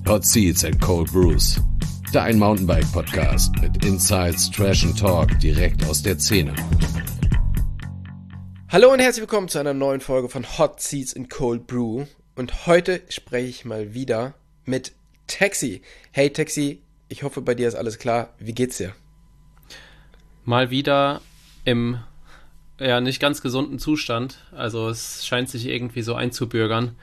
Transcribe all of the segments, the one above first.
Hot Seats and Cold Brews. Dein Mountainbike-Podcast mit Insights, Trash and Talk direkt aus der Szene. Hallo und herzlich willkommen zu einer neuen Folge von Hot Seats and Cold Brew. Und heute spreche ich mal wieder mit Taxi. Hey Taxi, ich hoffe bei dir ist alles klar. Wie geht's dir? Mal wieder im nicht ganz gesunden Zustand. Also es scheint sich irgendwie so einzubürgern.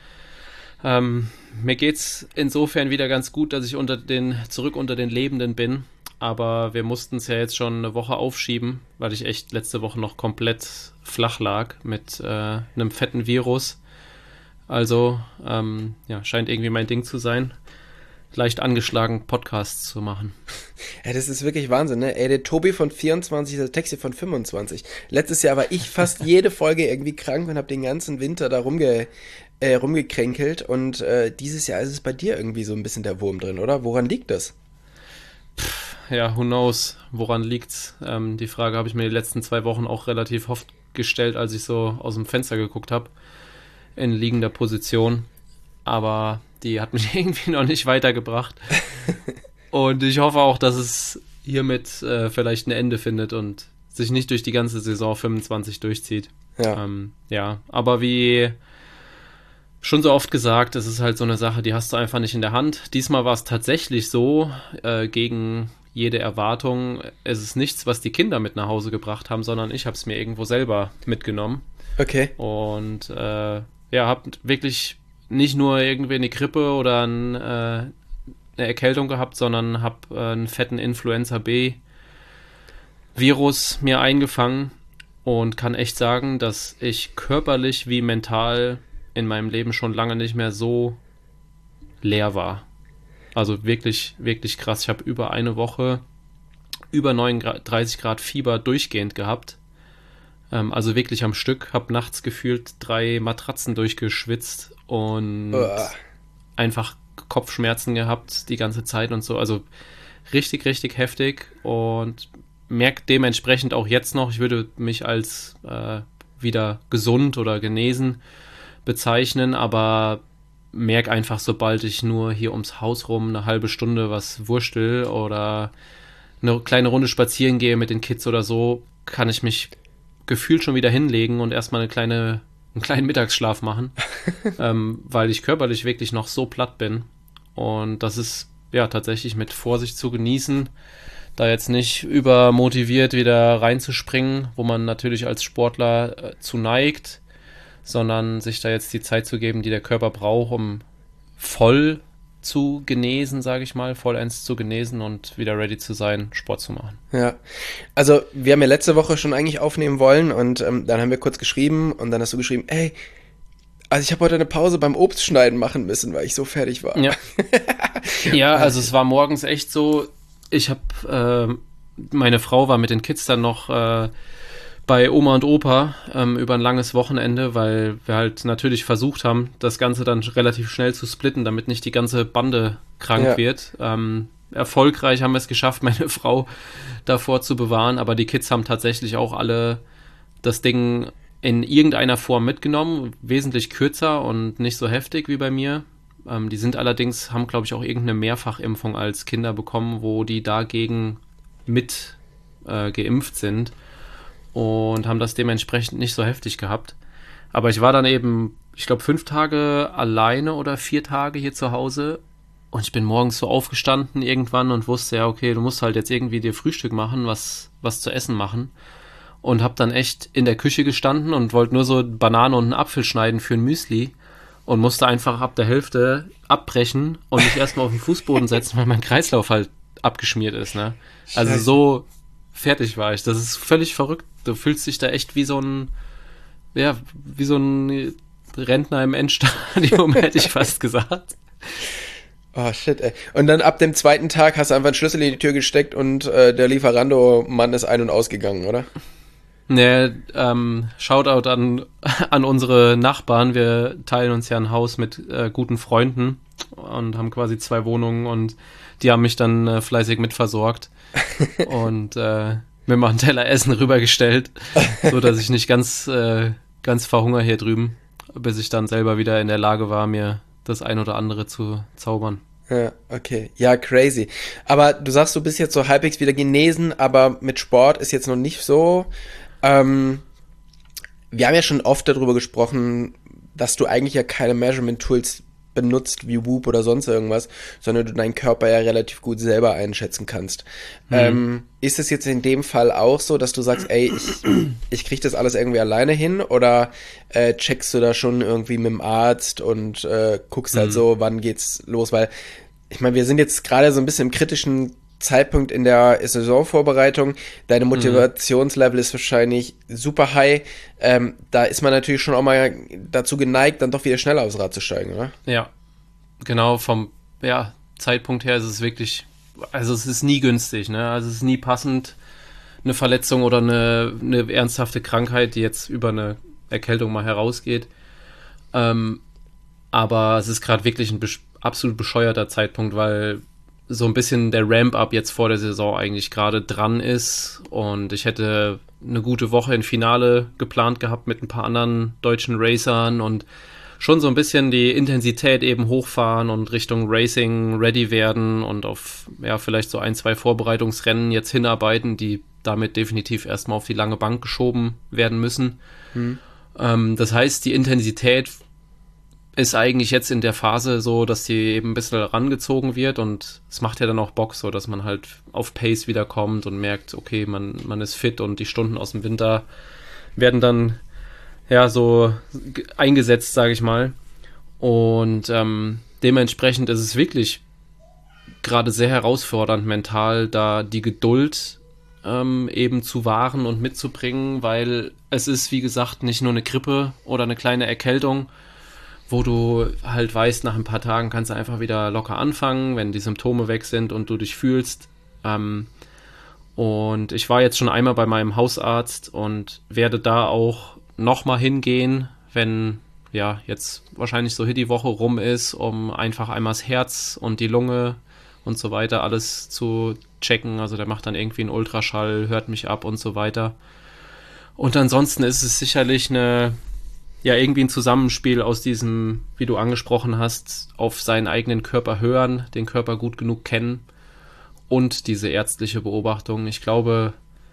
Mir geht's insofern wieder ganz gut, dass ich zurück unter den Lebenden bin. Aber wir mussten es ja jetzt schon eine Woche aufschieben, weil ich echt letzte Woche noch komplett flach lag mit einem fetten Virus. Also scheint irgendwie mein Ding zu sein, leicht angeschlagen Podcasts zu machen. Ja, das ist wirklich Wahnsinn, ne? Ey, der Tobi von 24, der Taxi von 25. Letztes Jahr war ich fast jede Folge irgendwie krank und habe den ganzen Winter da rumgekränkelt. Und dieses Jahr ist es bei dir irgendwie so ein bisschen der Wurm drin, oder? Woran liegt das? Ja, who knows, woran liegt's? Die Frage habe ich mir die letzten 2 Wochen auch relativ oft gestellt, als ich so aus dem Fenster geguckt habe, in liegender Position. Aber die hat mich irgendwie noch nicht weitergebracht. Und ich hoffe auch, dass es hiermit vielleicht ein Ende findet und sich nicht durch die ganze Saison 25 durchzieht. Ja. Aber wie schon so oft gesagt, es ist halt so eine Sache, die hast du einfach nicht in der Hand. Diesmal war es tatsächlich so, gegen jede Erwartung. Es ist nichts, was die Kinder mit nach Hause gebracht haben, sondern ich habe es mir irgendwo selber mitgenommen. Okay. Und habe wirklich nicht nur irgendwie eine Grippe oder eine Erkältung gehabt, sondern habe einen fetten Influenza-B-Virus mir eingefangen und kann echt sagen, dass ich körperlich wie mental in meinem Leben schon lange nicht mehr so leer war. Also wirklich, wirklich krass. Ich habe über eine Woche über 39 Grad Fieber durchgehend gehabt. Also wirklich am Stück. Habe nachts gefühlt 3 Matratzen durchgeschwitzt und einfach Kopfschmerzen gehabt die ganze Zeit und so. Also richtig, richtig heftig und merke dementsprechend auch jetzt noch, ich würde mich als wieder gesund oder genesen bezeichnen, aber merke einfach, sobald ich nur hier ums Haus rum eine halbe Stunde was wurstel oder eine kleine Runde spazieren gehe mit den Kids oder so, kann ich mich gefühlt schon wieder hinlegen und erstmal einen kleinen Mittagsschlaf machen, weil ich körperlich wirklich noch so platt bin. Und das ist ja tatsächlich mit Vorsicht zu genießen, da jetzt nicht übermotiviert wieder reinzuspringen, wo man natürlich als Sportler zu neigt, sondern sich da jetzt die Zeit zu geben, die der Körper braucht, um voll zu genesen, sage ich mal, vollends zu genesen und wieder ready zu sein, Sport zu machen. Ja, also wir haben ja letzte Woche schon eigentlich aufnehmen wollen und dann haben wir kurz geschrieben und dann hast du geschrieben, ey, also ich habe heute eine Pause beim Obstschneiden machen müssen, weil ich so fertig war. Ja, ja, also es war morgens echt so, meine Frau war mit den Kids dann noch bei Oma und Opa über ein langes Wochenende, weil wir halt natürlich versucht haben, das Ganze dann relativ schnell zu splitten, damit nicht die ganze Bande krank wird. Erfolgreich haben wir es geschafft, meine Frau davor zu bewahren, aber die Kids haben tatsächlich auch alle das Ding in irgendeiner Form mitgenommen, wesentlich kürzer und nicht so heftig wie bei mir. Die haben, glaube ich, auch irgendeine Mehrfachimpfung als Kinder bekommen, wo die dagegen mit geimpft sind. Und haben das dementsprechend nicht so heftig gehabt. Aber ich war dann eben, ich glaube, 5 Tage alleine oder 4 Tage hier zu Hause und ich bin morgens so aufgestanden irgendwann und wusste, ja, okay, du musst halt jetzt irgendwie dir Frühstück machen, was zu essen machen und habe dann echt in der Küche gestanden und wollte nur so Banane und einen Apfel schneiden für ein Müsli und musste einfach ab der Hälfte abbrechen und mich erstmal auf den Fußboden setzen, weil mein Kreislauf halt abgeschmiert ist, ne? Also so fertig war ich. Das ist völlig verrückt. Du fühlst dich da echt wie so ein Rentner im Endstadium, hätte ich fast gesagt. Oh, shit, ey. Und dann ab dem 2. Tag hast du einfach einen Schlüssel in die Tür gesteckt und der Lieferando-Mann ist ein- und ausgegangen, oder? Ne, Shoutout an unsere Nachbarn. Wir teilen uns ja ein Haus mit guten Freunden und haben quasi 2 Wohnungen und die haben mich dann fleißig mitversorgt und mir mal einen Teller Essen rübergestellt, so dass ich nicht ganz verhungere hier drüben, bis ich dann selber wieder in der Lage war, mir das ein oder andere zu zaubern. Ja, okay. Ja, crazy. Aber du sagst, du bist jetzt so halbwegs wieder genesen, aber mit Sport ist jetzt noch nicht so. Ähm, Wir haben ja schon oft darüber gesprochen, dass du eigentlich ja keine Measurement-Tools benutzt, wie Whoop oder sonst irgendwas, sondern du deinen Körper ja relativ gut selber einschätzen kannst. Ist es jetzt in dem Fall auch so, dass du sagst, ey, ich krieg das alles irgendwie alleine hin, oder checkst du da schon irgendwie mit dem Arzt und guckst halt so, wann geht's los? Weil, ich meine, wir sind jetzt gerade so ein bisschen im kritischen Zeitpunkt in der Saisonvorbereitung. Deine Motivationslevel ist wahrscheinlich super high. Da ist man natürlich schon auch mal dazu geneigt, dann doch wieder schneller aufs Rad zu steigen, oder? Ja, genau, vom Zeitpunkt her ist es wirklich, also es ist nie günstig, ne? Also es ist nie passend, eine Verletzung oder eine ernsthafte Krankheit, die jetzt über eine Erkältung mal herausgeht. Aber es ist gerade wirklich ein absolut bescheuerter Zeitpunkt, weil so ein bisschen der Ramp-up jetzt vor der Saison eigentlich gerade dran ist, und ich hätte eine gute Woche im Finale geplant gehabt mit ein paar anderen deutschen Racern und schon so ein bisschen die Intensität eben hochfahren und Richtung Racing ready werden und auf vielleicht so 1-2 Vorbereitungsrennen jetzt hinarbeiten, die damit definitiv erstmal auf die lange Bank geschoben werden müssen. Das heißt, die Intensität ist eigentlich jetzt in der Phase so, dass sie eben ein bisschen rangezogen wird, und es macht ja dann auch Bock, so dass man halt auf Pace wiederkommt und merkt, okay, man ist fit, und die Stunden aus dem Winter werden dann so eingesetzt, sage ich mal. Und dementsprechend ist es wirklich gerade sehr herausfordernd mental, da die Geduld eben zu wahren und mitzubringen, weil es ist, wie gesagt, nicht nur eine Grippe oder eine kleine Erkältung, wo du halt weißt, nach ein paar Tagen kannst du einfach wieder locker anfangen, wenn die Symptome weg sind und du dich fühlst. Und ich war jetzt schon einmal bei meinem Hausarzt und werde da auch nochmal hingehen, wenn jetzt wahrscheinlich so hier die Woche rum ist, um einfach einmal das Herz und die Lunge und so weiter alles zu checken. Also der macht dann irgendwie einen Ultraschall, hört mich ab und so weiter. Und ansonsten ist es sicherlich irgendwie ein Zusammenspiel aus diesem, wie du angesprochen hast, auf seinen eigenen Körper hören, den Körper gut genug kennen und diese ärztliche Beobachtung. Ich glaube,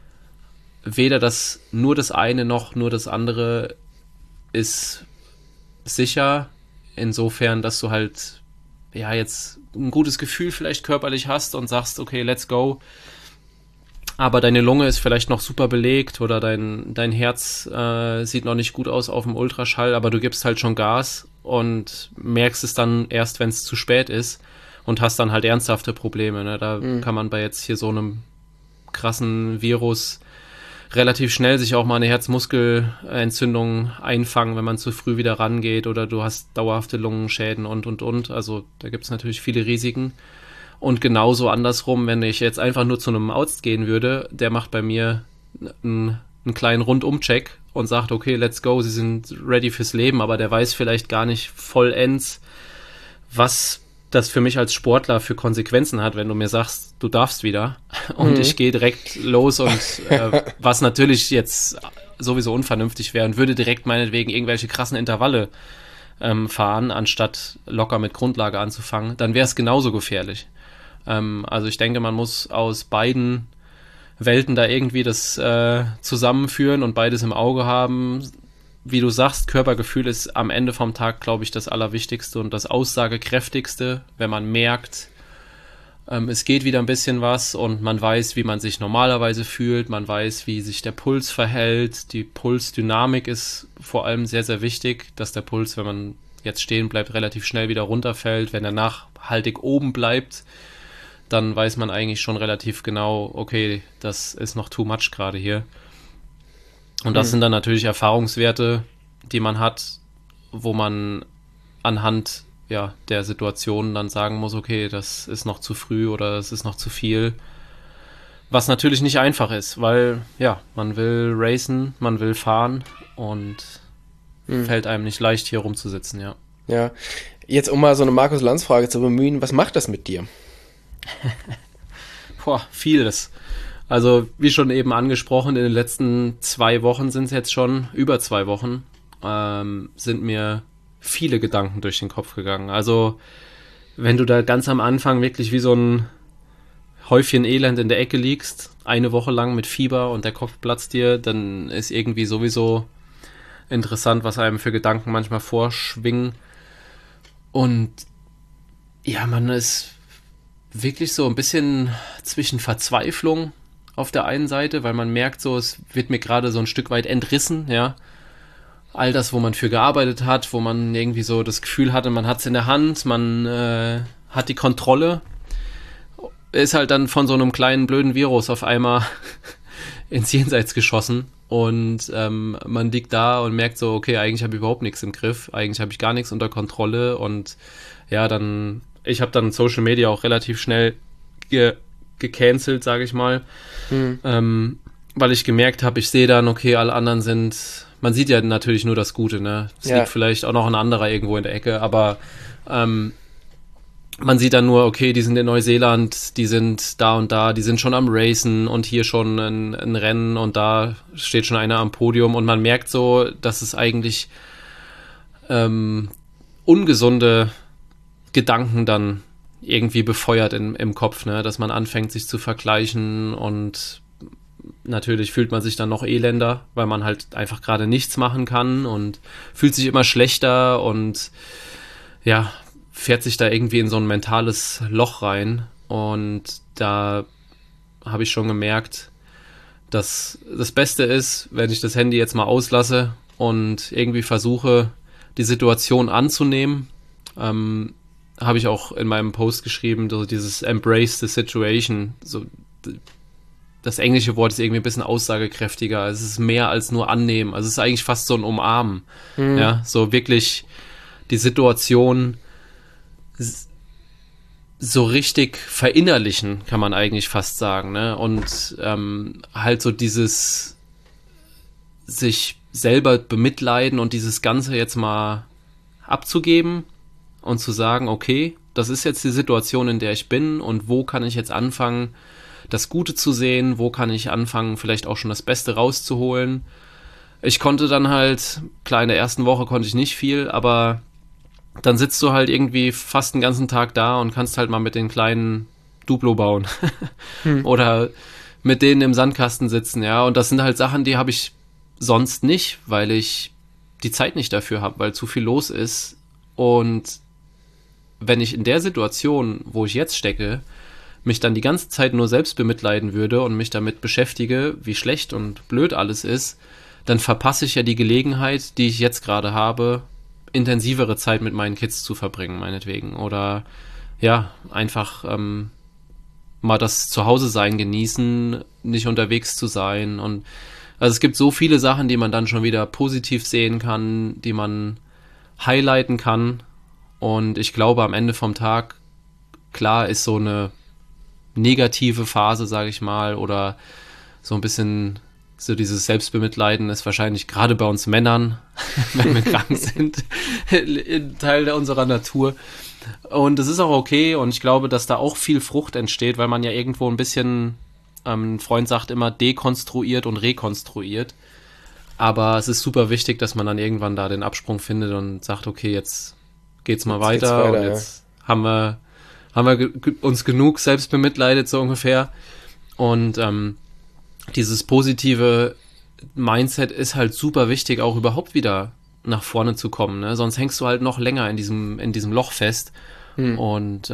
weder nur das eine noch nur das andere ist sicher, insofern, dass du halt jetzt ein gutes Gefühl vielleicht körperlich hast und sagst, okay, let's go. Aber deine Lunge ist vielleicht noch super belegt, oder dein Herz sieht noch nicht gut aus auf dem Ultraschall, aber du gibst halt schon Gas und merkst es dann erst, wenn es zu spät ist, und hast dann halt ernsthafte Probleme. Ne? Da kann man bei jetzt hier so einem krassen Virus relativ schnell sich auch mal eine Herzmuskelentzündung einfangen, wenn man zu früh wieder rangeht, oder du hast dauerhafte Lungenschäden und. Also da gibt es natürlich viele Risiken. Und genauso andersrum, wenn ich jetzt einfach nur zu einem Arzt gehen würde, der macht bei mir einen kleinen Rundumcheck und sagt, okay, let's go, Sie sind ready fürs Leben, aber der weiß vielleicht gar nicht vollends, was das für mich als Sportler für Konsequenzen hat, wenn du mir sagst, du darfst wieder, und ich gehe direkt los, und was natürlich jetzt sowieso unvernünftig wäre, und würde direkt meinetwegen irgendwelche krassen Intervalle fahren, anstatt locker mit Grundlage anzufangen, dann wäre es genauso gefährlich. Also ich denke, man muss aus beiden Welten da irgendwie das zusammenführen und beides im Auge haben. Wie du sagst, Körpergefühl ist am Ende vom Tag, glaube ich, das Allerwichtigste und das Aussagekräftigste, wenn man merkt, es geht wieder ein bisschen was und man weiß, wie man sich normalerweise fühlt, man weiß, wie sich der Puls verhält. Die Pulsdynamik ist vor allem sehr, sehr wichtig, dass der Puls, wenn man jetzt stehen bleibt, relativ schnell wieder runterfällt. Wenn er nachhaltig oben bleibt, dann weiß man eigentlich schon relativ genau, okay, das ist noch too much gerade hier. Und das sind dann natürlich Erfahrungswerte, die man hat, wo man anhand der Situation dann sagen muss, okay, das ist noch zu früh oder es ist noch zu viel. Was natürlich nicht einfach ist, weil man will racen, man will fahren und fällt einem nicht leicht, hier rumzusitzen, ja. Ja, jetzt um mal so eine Markus-Lanz-Frage zu bemühen, was macht das mit dir? Vieles. Also, wie schon eben angesprochen, in den letzten 2 Wochen sind es jetzt schon, über 2 Wochen, sind mir viele Gedanken durch den Kopf gegangen. Also, wenn du da ganz am Anfang wirklich wie so ein Häufchen Elend in der Ecke liegst, eine Woche lang mit Fieber und der Kopf platzt dir, dann ist irgendwie sowieso interessant, was einem für Gedanken manchmal vorschwingen. Und ja, man ist wirklich so ein bisschen zwischen Verzweiflung auf der einen Seite, weil man merkt so, es wird mir gerade so ein Stück weit entrissen, ja. All das, wo man für gearbeitet hat, wo man irgendwie so das Gefühl hatte, man hat es in der Hand, man hat die Kontrolle, ist halt dann von so einem kleinen blöden Virus auf einmal ins Jenseits geschossen und man liegt da und merkt so, okay, eigentlich habe ich überhaupt nichts im Griff, eigentlich habe ich gar nichts unter Kontrolle und ja, ich habe dann Social Media auch relativ schnell gecancelt, sage ich mal, weil ich gemerkt habe, ich sehe dann, okay, alle anderen man sieht ja natürlich nur das Gute, ne? Es liegt vielleicht auch noch ein anderer irgendwo in der Ecke, aber man sieht dann nur, okay, die sind in Neuseeland, die sind da und da, die sind schon am Racen und hier schon ein Rennen und da steht schon einer am Podium und man merkt so, dass es eigentlich ungesunde Gedanken dann irgendwie befeuert im Kopf, ne? Dass man anfängt, sich zu vergleichen und natürlich fühlt man sich dann noch elender, weil man halt einfach gerade nichts machen kann und fühlt sich immer schlechter und ja, fährt sich da irgendwie in so ein mentales Loch rein und da habe ich schon gemerkt, dass das Beste ist, wenn ich das Handy jetzt mal auslasse und irgendwie versuche, die Situation anzunehmen. Habe ich auch in meinem Post geschrieben, so dieses Embrace the Situation, so das englische Wort ist irgendwie ein bisschen aussagekräftiger. Es ist mehr als nur annehmen. Also es ist eigentlich fast so ein Umarmen. Ja, so wirklich die Situation so richtig verinnerlichen, kann man eigentlich fast sagen, ne? Und halt so dieses sich selber bemitleiden und dieses Ganze jetzt mal abzugeben und zu sagen, okay, das ist jetzt die Situation, in der ich bin und wo kann ich jetzt anfangen, das Gute zu sehen, wo kann ich anfangen, vielleicht auch schon das Beste rauszuholen. Ich konnte dann halt, klar, in der ersten Woche konnte ich nicht viel, aber dann sitzt du halt irgendwie fast den ganzen Tag da und kannst halt mal mit den kleinen Duplo bauen oder mit denen im Sandkasten sitzen, ja, und das sind halt Sachen, die habe ich sonst nicht, weil ich die Zeit nicht dafür habe, weil zu viel los ist und wenn ich in der Situation, wo ich jetzt stecke, mich dann die ganze Zeit nur selbst bemitleiden würde und mich damit beschäftige, wie schlecht und blöd alles ist, dann verpasse ich ja die Gelegenheit, die ich jetzt gerade habe, intensivere Zeit mit meinen Kids zu verbringen, meinetwegen. Oder ja, einfach mal das Zuhause-Sein genießen, nicht unterwegs zu sein. Und also es gibt so viele Sachen, die man dann schon wieder positiv sehen kann, die man highlighten kann. Und ich glaube, am Ende vom Tag, klar, ist so eine negative Phase, sage ich mal, oder so ein bisschen so dieses Selbstbemitleiden ist wahrscheinlich gerade bei uns Männern, wenn wir krank sind, ein Teil unserer Natur. Und es ist auch okay und ich glaube, dass da auch viel Frucht entsteht, weil man ja irgendwo ein bisschen, ein Freund sagt immer, dekonstruiert und rekonstruiert. Aber es ist super wichtig, dass man dann irgendwann da den Absprung findet und sagt, okay, jetzt geht's mal weiter und jetzt haben wir uns genug selbst bemitleidet, so ungefähr. Und dieses positive Mindset ist halt super wichtig, auch überhaupt wieder nach vorne zu kommen, ne? Sonst hängst du halt noch länger in diesem Loch fest. Und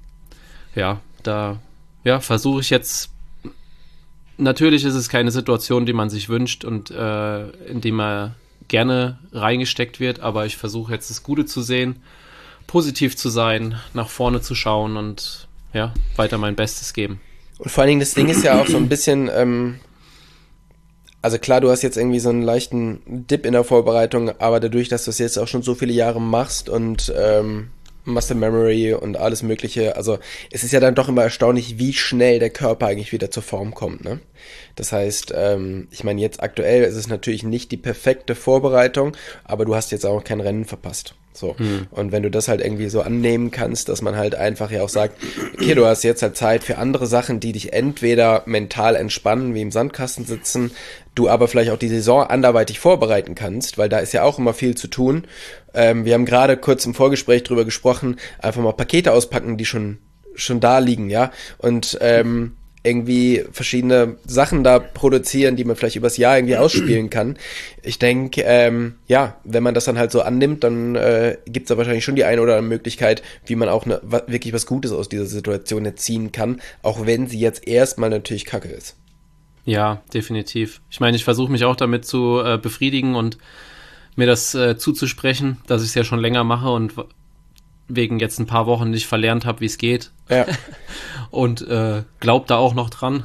da versuche ich jetzt, natürlich ist es keine Situation, die man sich wünscht und in die man gerne reingesteckt wird, aber ich versuche jetzt das Gute zu sehen, positiv zu sein, nach vorne zu schauen und ja, weiter mein Bestes geben. Und vor allen Dingen, das Ding ist ja auch so ein bisschen, also klar, du hast jetzt irgendwie so einen leichten Dip in der Vorbereitung, aber dadurch, dass du es jetzt auch schon so viele Jahre machst und Muscle Memory und alles Mögliche, also es ist ja dann doch immer erstaunlich, wie schnell der Körper eigentlich wieder zur Form kommt, ne? Das heißt, ich meine, jetzt aktuell ist es natürlich nicht die perfekte Vorbereitung, aber du hast jetzt auch kein Rennen verpasst. So. Und wenn du das halt irgendwie so annehmen kannst, dass man halt einfach ja auch sagt, okay, du hast jetzt halt Zeit für andere Sachen, die dich entweder mental entspannen, wie im Sandkasten sitzen, du aber vielleicht auch die Saison anderweitig vorbereiten kannst, weil da ist ja auch immer viel zu tun. Wir haben gerade kurz im Vorgespräch drüber gesprochen, einfach mal Pakete auspacken, die schon da liegen, ja, und irgendwie verschiedene Sachen da produzieren, die man vielleicht übers Jahr irgendwie ausspielen kann. Ich denke, ja, wenn man das dann halt so annimmt, dann gibt's da wahrscheinlich schon die eine oder andere Möglichkeit, wie man auch wirklich was Gutes aus dieser Situation jetzt ziehen kann, auch wenn sie jetzt erstmal natürlich kacke ist. Ja, definitiv. Ich meine, ich versuche mich auch damit zu befriedigen und mir das zuzusprechen, dass ich es ja schon länger mache und wegen jetzt ein paar Wochen nicht verlernt habe, wie es geht. Ja. Und glaub da auch noch dran.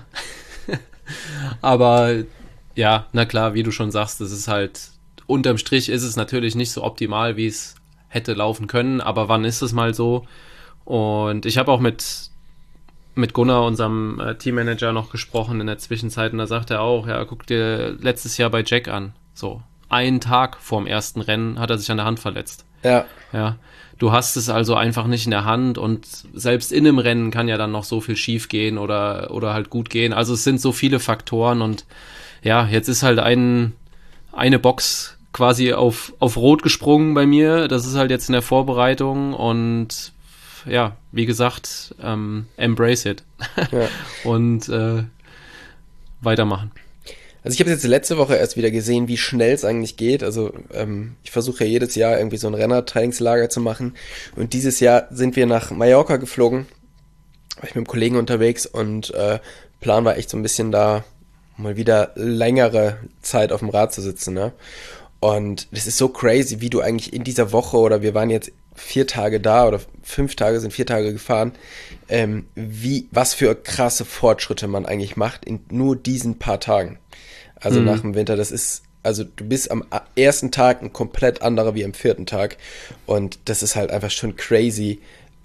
Aber ja, na klar, wie du schon sagst, das ist halt, unterm Strich ist es natürlich nicht so optimal, wie es hätte laufen können, aber wann ist es mal so? Und ich habe auch mit Gunnar, unserem Teammanager, noch gesprochen in der Zwischenzeit und da sagt er auch, ja, guck dir letztes Jahr bei Jack an. So, einen Tag vorm ersten Rennen hat er sich an der Hand verletzt. Ja. Ja. Du hast es also einfach nicht in der Hand und selbst in einem Rennen kann ja dann noch so viel schief gehen oder halt gut gehen. Also es sind so viele Faktoren und ja, jetzt ist halt eine Box quasi auf Rot gesprungen bei mir. Das ist halt jetzt in der Vorbereitung und ja, wie gesagt, embrace it. Ja. Und weitermachen. Also ich habe jetzt letzte Woche erst wieder gesehen, wie schnell es eigentlich geht. Also ich versuche ja jedes Jahr irgendwie so ein Renner-Trainingslager zu machen. Und dieses Jahr sind wir nach Mallorca geflogen. War ich mit einem Kollegen unterwegs und Plan war echt so ein bisschen da mal wieder längere Zeit auf dem Rad zu sitzen. Ne? Und das ist so crazy, wie du eigentlich in dieser Woche, oder wir waren jetzt 4 Tage da oder 5 Tage, sind 4 Tage gefahren, was für krasse Fortschritte man eigentlich macht in nur diesen paar Tagen. Also nach dem Winter, das ist, also du bist am ersten Tag ein komplett anderer wie am 4. Tag und das ist halt einfach schon crazy,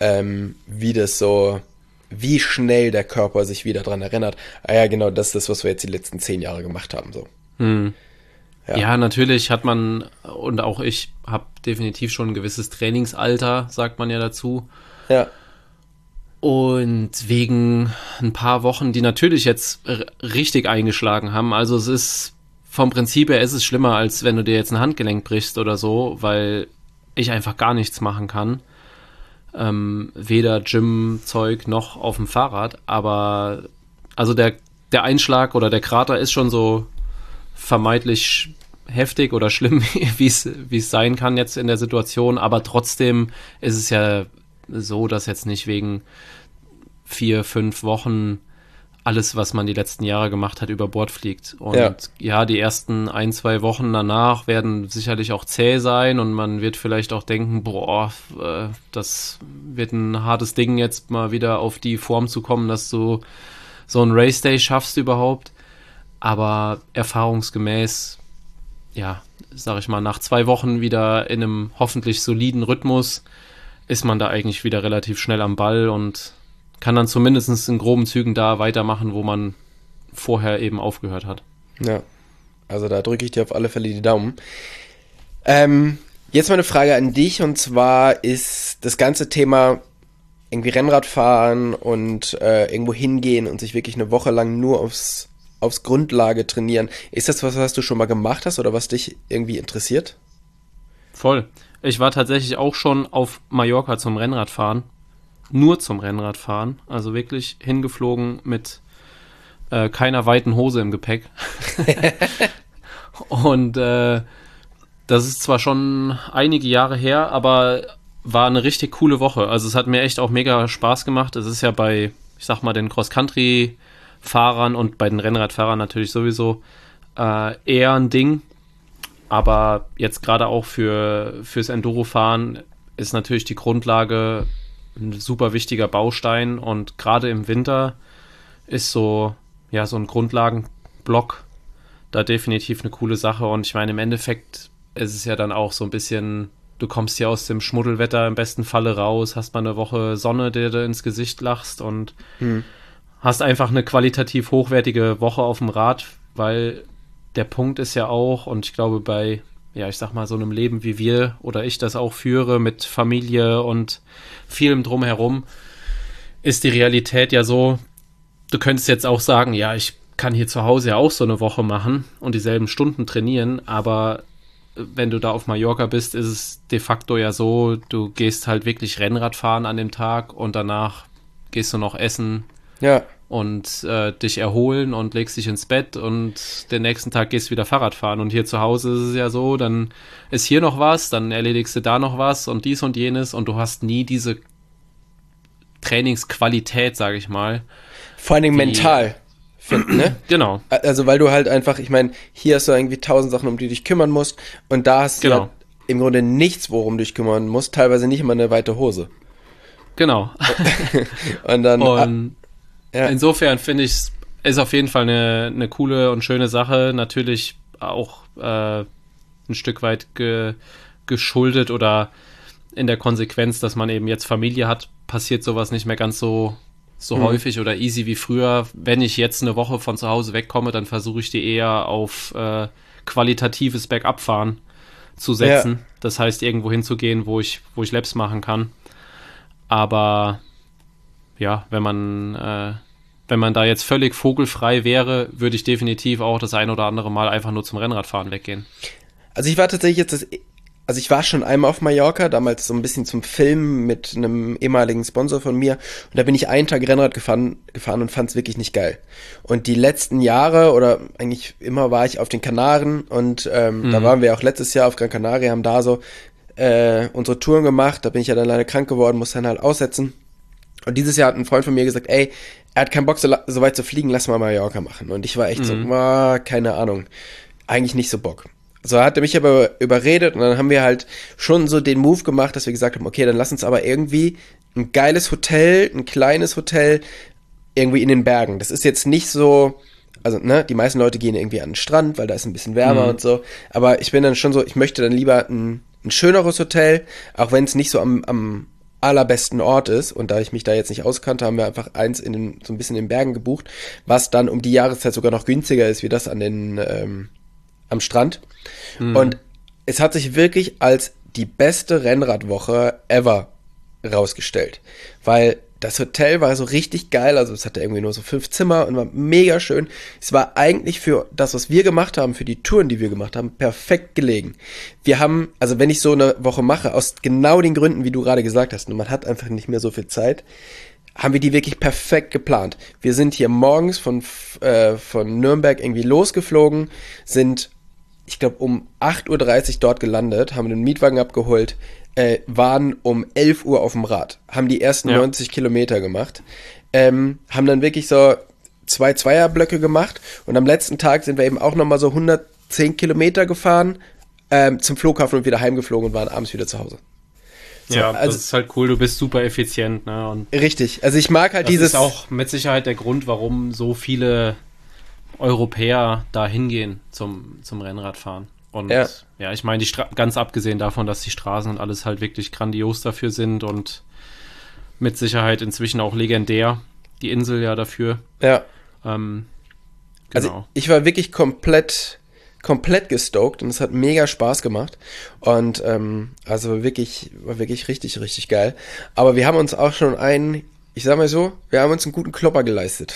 wie schnell der Körper sich wieder dran erinnert. Ah ja, genau, das ist das, was wir jetzt die letzten 10 Jahre gemacht haben, so. Ja, natürlich hat man, und auch ich habe definitiv schon ein gewisses Trainingsalter, sagt man ja dazu. Ja. Und wegen ein paar Wochen, die natürlich jetzt richtig eingeschlagen haben, also es ist vom Prinzip her ist es schlimmer, als wenn du dir jetzt ein Handgelenk brichst oder so, weil ich einfach gar nichts machen kann. Weder Gym-Zeug noch auf dem Fahrrad, aber also der Einschlag oder der Krater ist schon so vermeintlich heftig oder schlimm, wie es sein kann jetzt in der Situation, aber trotzdem ist es ja so, dass jetzt nicht wegen 4, 5 Wochen alles, was man die letzten Jahre gemacht hat, über Bord fliegt. Und ja, die ersten 1, 2 Wochen danach werden sicherlich auch zäh sein und man wird vielleicht auch denken, boah, das wird ein hartes Ding, jetzt mal wieder auf die Form zu kommen, dass du so ein Race Day schaffst überhaupt. Aber erfahrungsgemäß, ja, sag ich mal, nach 2 Wochen wieder in einem hoffentlich soliden Rhythmus ist man da eigentlich wieder relativ schnell am Ball und kann dann zumindest in groben Zügen da weitermachen, wo man vorher eben aufgehört hat. Ja, also da drücke ich dir auf alle Fälle die Daumen. Jetzt mal eine Frage an dich, und zwar ist das ganze Thema irgendwie Rennradfahren und irgendwo hingehen und sich wirklich eine Woche lang nur aufs Grundlage trainieren. Ist das was du schon mal gemacht hast oder was dich irgendwie interessiert? Voll. Ich war tatsächlich auch schon auf Mallorca zum Rennradfahren. Nur zum Rennradfahren. Also wirklich hingeflogen mit keiner weiten Hose im Gepäck. Und das ist zwar schon einige Jahre her, aber war eine richtig coole Woche. Also es hat mir echt auch mega Spaß gemacht. Es ist ja bei, ich sag mal, den Cross-Country-Fahrern und bei den Rennradfahrern natürlich sowieso eher ein Ding. Aber jetzt gerade auch fürs Enduro-Fahren ist natürlich die Grundlage ein super wichtiger Baustein. Und gerade im Winter ist so ein Grundlagenblock da definitiv eine coole Sache. Und ich meine, im Endeffekt ist es ja dann auch so ein bisschen, du kommst hier aus dem Schmuddelwetter im besten Falle raus, hast mal eine Woche Sonne, der dir ins Gesicht lachst und hast einfach eine qualitativ hochwertige Woche auf dem Rad, weil der Punkt ist ja auch, und ich glaube bei, ja, ich sag mal, so einem Leben wie wir oder ich das auch führe mit Familie und vielem drumherum, ist die Realität ja so, du könntest jetzt auch sagen, ja, ich kann hier zu Hause ja auch so eine Woche machen und dieselben Stunden trainieren, aber wenn du da auf Mallorca bist, ist es de facto ja so, du gehst halt wirklich Rennrad fahren an dem Tag und danach gehst du noch essen und dich erholen und legst dich ins Bett und den nächsten Tag gehst du wieder Fahrrad fahren. Und hier zu Hause ist es ja so, dann ist hier noch was, dann erledigst du da noch was und dies und jenes und du hast nie diese Trainingsqualität, sage ich mal. Vor allem mental. Finden, ne? Genau. Also weil du halt einfach, ich meine, hier hast du irgendwie 1000 Sachen, um die du dich kümmern musst und da hast du ja im Grunde nichts, worum du dich kümmern musst, teilweise nicht mal eine weite Hose. Genau. Und dann insofern finde ich, ist auf jeden Fall eine coole und schöne Sache, natürlich auch ein Stück weit geschuldet oder in der Konsequenz, dass man eben jetzt Familie hat, passiert sowas nicht mehr ganz so häufig oder easy wie früher. Wenn ich jetzt eine Woche von zu Hause wegkomme, dann versuche ich die eher auf qualitatives Bergabfahren zu setzen. Ja. Das heißt, irgendwo hinzugehen, wo ich Laps machen kann. Aber ja, wenn man da jetzt völlig vogelfrei wäre, würde ich definitiv auch das ein oder andere Mal einfach nur zum Rennradfahren weggehen. Also ich war tatsächlich ich war schon einmal auf Mallorca, damals so ein bisschen zum Filmen mit einem ehemaligen Sponsor von mir und da bin ich einen Tag Rennrad gefahren und fand es wirklich nicht geil. Und die letzten Jahre oder eigentlich immer war ich auf den Kanaren und da waren wir auch letztes Jahr auf Gran Canaria, haben da so unsere Touren gemacht, da bin ich ja dann leider krank geworden, musste dann halt aussetzen. Und dieses Jahr hat ein Freund von mir gesagt, ey, er hat keinen Bock so weit zu fliegen, lass mal Mallorca machen. Und ich war echt so, keine Ahnung, eigentlich nicht so Bock. So hat er mich aber überredet und dann haben wir halt schon so den Move gemacht, dass wir gesagt haben, okay, dann lass uns aber irgendwie ein geiles Hotel, ein kleines Hotel irgendwie in den Bergen. Das ist jetzt nicht so, also ne, die meisten Leute gehen irgendwie an den Strand, weil da ist ein bisschen wärmer und so, aber ich bin dann schon so, ich möchte dann lieber ein schöneres Hotel, auch wenn es nicht so am allerbesten Ort ist und da ich mich da jetzt nicht auskannte, haben wir einfach eins so ein bisschen in den Bergen gebucht, was dann um die Jahreszeit sogar noch günstiger ist, wie das am Strand. Und es hat sich wirklich als die beste Rennradwoche ever rausgestellt, weil das Hotel war so richtig geil, also es hatte irgendwie nur so 5 Zimmer und war mega schön. Es war eigentlich für das, was wir gemacht haben, für die Touren, die wir gemacht haben, perfekt gelegen. Wir haben, also wenn ich so eine Woche mache, aus genau den Gründen, wie du gerade gesagt hast, und man hat einfach nicht mehr so viel Zeit, haben wir die wirklich perfekt geplant. Wir sind hier morgens von Nürnberg irgendwie losgeflogen, sind, ich glaube, um 8:30 Uhr dort gelandet, haben einen Mietwagen abgeholt, waren um 11 Uhr auf dem Rad, haben die ersten 90 Kilometer gemacht, haben dann wirklich so 2 Zweierblöcke gemacht und am letzten Tag sind wir eben auch nochmal so 110 Kilometer gefahren, zum Flughafen und wieder heimgeflogen und waren abends wieder zu Hause. So, ja, also, das ist halt cool, du bist super effizient, ne? Und richtig, also ich mag halt das ist auch mit Sicherheit der Grund, warum so viele Europäer da hingehen zum Rennradfahren. Und ja ich meine, ganz abgesehen davon, dass die Straßen und alles halt wirklich grandios dafür sind und mit Sicherheit inzwischen auch legendär, die Insel ja dafür. Ja. Genau. Also ich war wirklich komplett gestoked und es hat mega Spaß gemacht und also war wirklich richtig, richtig geil. Aber wir haben uns auch schon ich sag mal so, wir haben uns einen guten Klopper geleistet.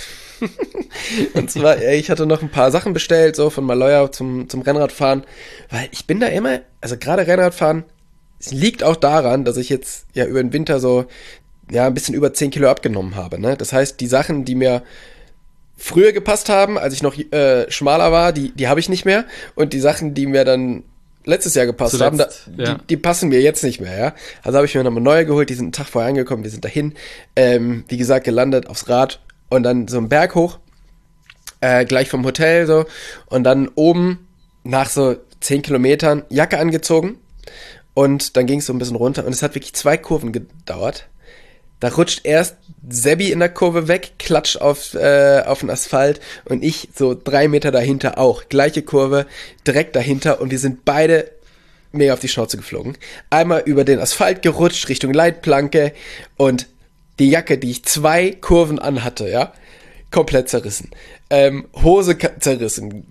Und zwar, ich hatte noch ein paar Sachen bestellt, so von Maloja zum Rennradfahren, weil ich bin da immer, also gerade Rennradfahren, es liegt auch daran, dass ich jetzt ja über den Winter so, ja, ein bisschen über 10 Kilo abgenommen habe, ne? Das heißt, die Sachen, die mir früher gepasst haben, als ich noch schmaler war, die habe ich nicht mehr und die Sachen, die mir dann letztes Jahr gepasst haben, die passen mir jetzt nicht mehr, ja. Also habe ich mir nochmal neue geholt, die sind einen Tag vorher angekommen, wir sind dahin, wie gesagt, gelandet aufs Rad und dann so einen Berg hoch, gleich vom Hotel so und dann oben nach so 10 Kilometern Jacke angezogen und dann ging es so ein bisschen runter und es hat wirklich 2 Kurven gedauert. Da rutscht erst Sebi in der Kurve weg, klatscht auf den Asphalt und ich so 3 Meter dahinter auch. Gleiche Kurve, direkt dahinter und wir sind beide mega auf die Schnauze geflogen. Einmal über den Asphalt gerutscht, Richtung Leitplanke und die Jacke, die ich 2 Kurven anhatte, ja, komplett zerrissen. Hose zerrissen,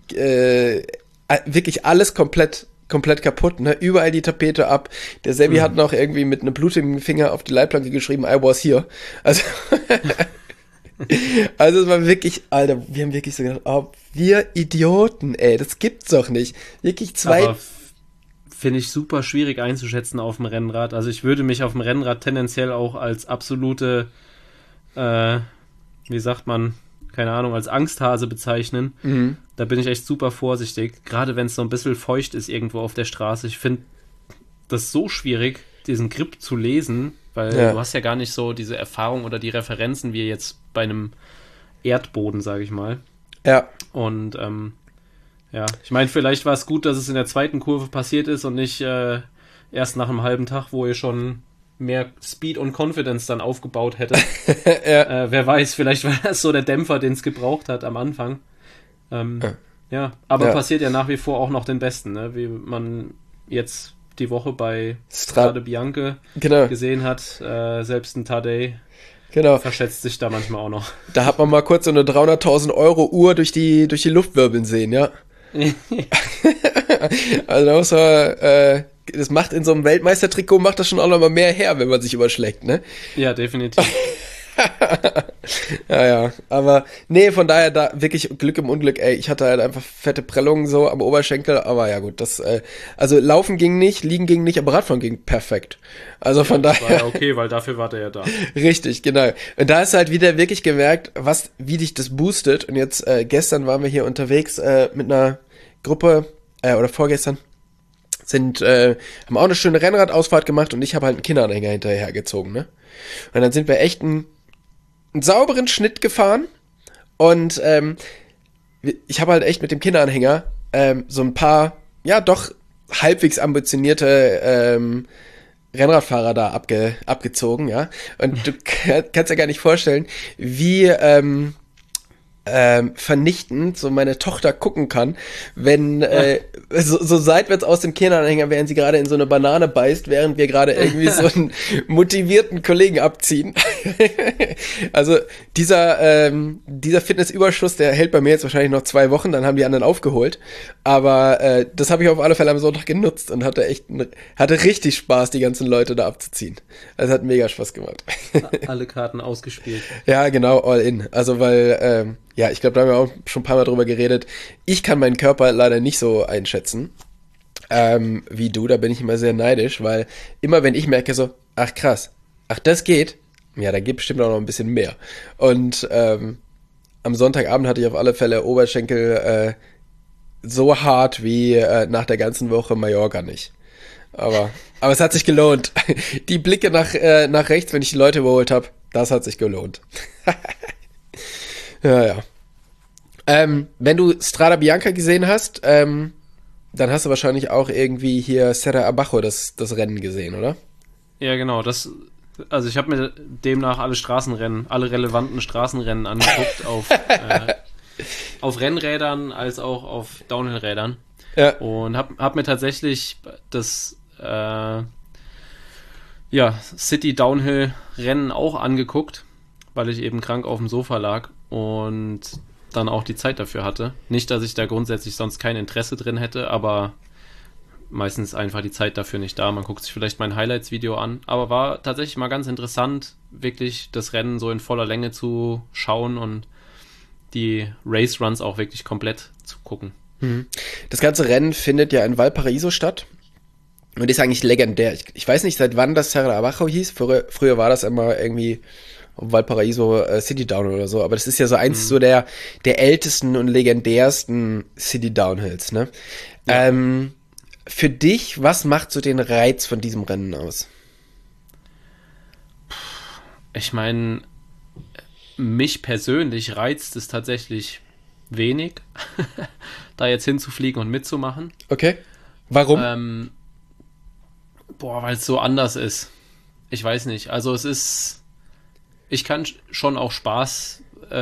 wirklich alles komplett kaputt, ne? Überall die Tapete ab. Der Sebi hat noch irgendwie mit einem blutigen Finger auf die Leitplanke geschrieben, I was here. Also Also es war wirklich, Alter, wir haben wirklich so gedacht, oh, wir Idioten, ey, das gibt's doch nicht. Wirklich zwei... Aber finde ich super schwierig einzuschätzen auf dem Rennrad. Also ich würde mich auf dem Rennrad tendenziell auch als absolute, wie sagt man, keine Ahnung, als Angsthase bezeichnen. Mhm. Da bin ich echt super vorsichtig. Gerade wenn es so ein bisschen feucht ist irgendwo auf der Straße. Ich finde das so schwierig, diesen Grip zu lesen, weil du hast ja gar nicht so diese Erfahrung oder die Referenzen wie jetzt bei einem Erdboden, sage ich mal. Ja. Und ja, ich meine, vielleicht war es gut, dass es in der zweiten Kurve passiert ist und nicht erst nach einem halben Tag, wo ihr schon mehr Speed und Confidence dann aufgebaut hättet. Wer weiß, vielleicht war das so der Dämpfer, den es gebraucht hat am Anfang. Ja, aber passiert ja nach wie vor auch noch den Besten, ne? Wie man jetzt die Woche bei Strade Bianche gesehen hat. Selbst ein Tadej verschätzt sich da manchmal auch noch. Da hat man mal kurz so eine 300.000 Euro Uhr durch die Luft wirbeln sehen, ja. Also das macht in so einem Weltmeistertrikot macht das schon auch noch mal mehr her, wenn man sich überschlägt, ne? Ja, definitiv. Ja, aber nee, von daher da wirklich Glück im Unglück, ey, ich hatte halt einfach fette Prellungen so am Oberschenkel, aber ja gut, das, also Laufen ging nicht, Liegen ging nicht, aber Radfahren ging perfekt. Also von daher. Das war ja okay, weil dafür war der ja da. Richtig, genau. Und da ist halt wieder wirklich gemerkt, wie dich das boostet. Und jetzt, gestern waren wir hier unterwegs mit einer Gruppe, oder vorgestern, haben auch eine schöne Rennradausfahrt gemacht und ich habe halt einen Kinderanhänger hinterhergezogen, ne? Und dann sind wir echt einen sauberen Schnitt gefahren und ich habe halt echt mit dem Kinderanhänger so ein paar, ja doch halbwegs ambitionierte Rennradfahrer da abgezogen, ja. Und du kannst ja gar nicht vorstellen, wie vernichtend so meine Tochter gucken kann, wenn so seitwärts aus dem Kinderanhänger, während sie gerade in so eine Banane beißt, während wir gerade irgendwie so einen motivierten Kollegen abziehen. Also dieser Fitnessüberschuss, der hält bei mir jetzt wahrscheinlich noch 2 Wochen, dann haben die anderen aufgeholt. Aber das habe ich auf alle Fälle am Sonntag genutzt und hatte richtig Spaß, die ganzen Leute da abzuziehen. Also hat mega Spaß gemacht. Alle Karten ausgespielt. Ja, genau, all in. Also weil ja, ich glaube, da haben wir auch schon ein paar Mal drüber geredet. Ich kann meinen Körper leider nicht so einschätzen wie du. Da bin ich immer sehr neidisch, weil immer wenn ich merke so, ach krass, ach das geht, ja, da geht bestimmt auch noch ein bisschen mehr. Und am Sonntagabend hatte ich auf alle Fälle Oberschenkel so hart wie nach der ganzen Woche Mallorca nicht. Aber es hat sich gelohnt. Die Blicke nach rechts, wenn ich die Leute überholt habe, das hat sich gelohnt. Ja. Wenn du Strade Bianche gesehen hast, dann hast du wahrscheinlich auch irgendwie hier Serra Abajo das Rennen gesehen, oder? Ja, genau. Also ich habe mir demnach alle relevanten Straßenrennen angeguckt, auf Rennrädern als auch auf Downhill-Rädern. Ja. Und hab mir tatsächlich das City Downhill-Rennen auch angeguckt, weil ich eben krank auf dem Sofa lag und dann auch die Zeit dafür hatte. Nicht, dass ich da grundsätzlich sonst kein Interesse drin hätte, aber meistens einfach die Zeit dafür nicht da. Man guckt sich vielleicht mein Highlights-Video an, aber war tatsächlich mal ganz interessant, wirklich das Rennen so in voller Länge zu schauen und die Race-Runs auch wirklich komplett zu gucken. Das ganze Rennen findet ja in Valparaiso statt und ist eigentlich legendär. Ich weiß nicht, seit wann das Serra Abajo hieß. Früher war das immer irgendwie Valparaiso City Downhill oder so, aber das ist ja so eins so der ältesten und legendärsten City Downhills, ne? Ja. Für dich, was macht so den Reiz von diesem Rennen aus? Ich meine, mich persönlich reizt es tatsächlich wenig, da jetzt hinzufliegen und mitzumachen. Okay. Warum? Weil es so anders ist. Ich weiß nicht. Also ich kann schon auch Spaß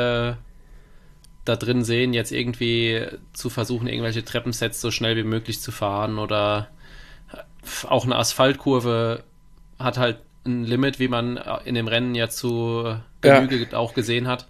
da drin sehen, jetzt irgendwie zu versuchen, irgendwelche Treppensets so schnell wie möglich zu fahren oder auch eine Asphaltkurve hat halt ein Limit, wie man in dem Rennen ja zu Genüge auch gesehen hat.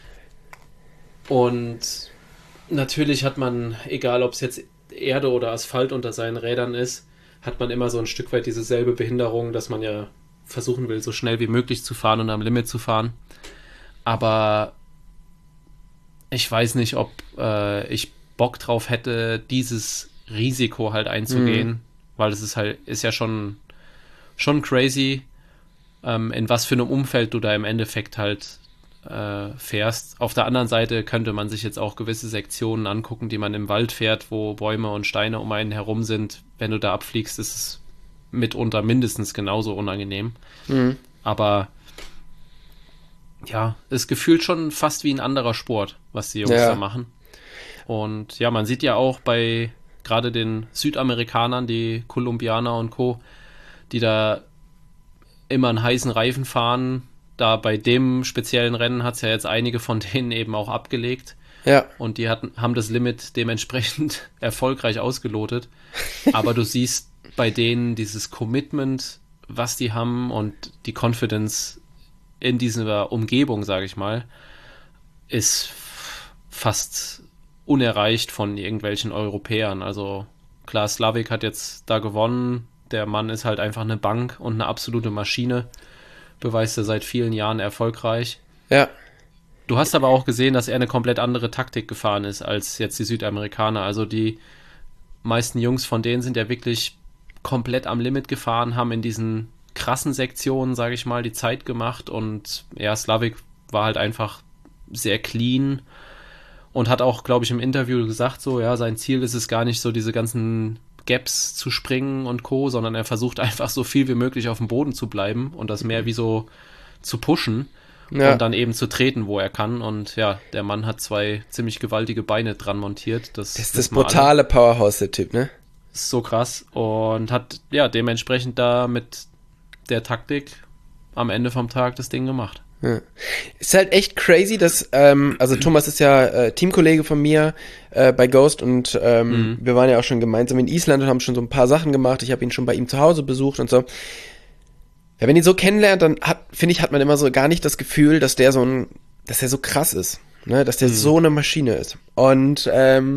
Und natürlich hat man, egal ob es jetzt Erde oder Asphalt unter seinen Rädern ist, hat man immer so ein Stück weit dieselbe Behinderung, dass man ja versuchen will, so schnell wie möglich zu fahren und am Limit zu fahren. Aber ich weiß nicht, ob ich Bock drauf hätte, dieses Risiko halt einzugehen, weil es ist ja schon crazy, in was für einem Umfeld du da im Endeffekt halt fährst. Auf der anderen Seite könnte man sich jetzt auch gewisse Sektionen angucken, die man im Wald fährt, wo Bäume und Steine um einen herum sind. Wenn du da abfliegst, ist es mitunter mindestens genauso unangenehm. Aber ja, ist gefühlt schon fast wie ein anderer Sport, was die Jungs da machen. Und ja, man sieht ja auch bei gerade den Südamerikanern, die Kolumbianer und Co., die da immer einen heißen Reifen fahren. Da bei dem speziellen Rennen hat es ja jetzt einige von denen eben auch abgelegt. Ja. Und die haben das Limit dementsprechend erfolgreich ausgelotet. Aber du siehst bei denen dieses Commitment, was die haben und die Confidence in dieser Umgebung, sage ich mal, ist fast unerreicht von irgendwelchen Europäern. Also klar, Slavik hat jetzt da gewonnen. Der Mann ist halt einfach eine Bank und eine absolute Maschine. Beweist er seit vielen Jahren erfolgreich. Ja. Du hast aber auch gesehen, dass er eine komplett andere Taktik gefahren ist als jetzt die Südamerikaner. Also die meisten Jungs von denen sind ja wirklich komplett am Limit gefahren, haben in diesen krassen Sektionen, sage ich mal, die Zeit gemacht. Und ja, Slavik war halt einfach sehr clean und hat auch, glaube ich, im Interview gesagt, so, ja, sein Ziel ist es gar nicht so, diese ganzen Gaps zu springen und Co., sondern er versucht einfach so viel wie möglich auf dem Boden zu bleiben und das mehr wie so zu pushen und dann eben zu treten, wo er kann. Und ja, der Mann hat 2 ziemlich gewaltige Beine dran montiert. Das ist das brutale Powerhouse, der Typ, ne? Ist so krass und hat ja dementsprechend da mit der Taktik am Ende vom Tag das Ding gemacht. Ja. Ist halt echt crazy, dass, also Thomas ist ja Teamkollege von mir bei Ghost und wir waren ja auch schon gemeinsam in Island und haben schon so ein paar Sachen gemacht. Ich habe ihn schon bei ihm zu Hause besucht und so. Ja, wenn ihn so kennenlernt, dann hat man immer so gar nicht das Gefühl, dass der so krass ist, ne, dass der so eine Maschine ist. Und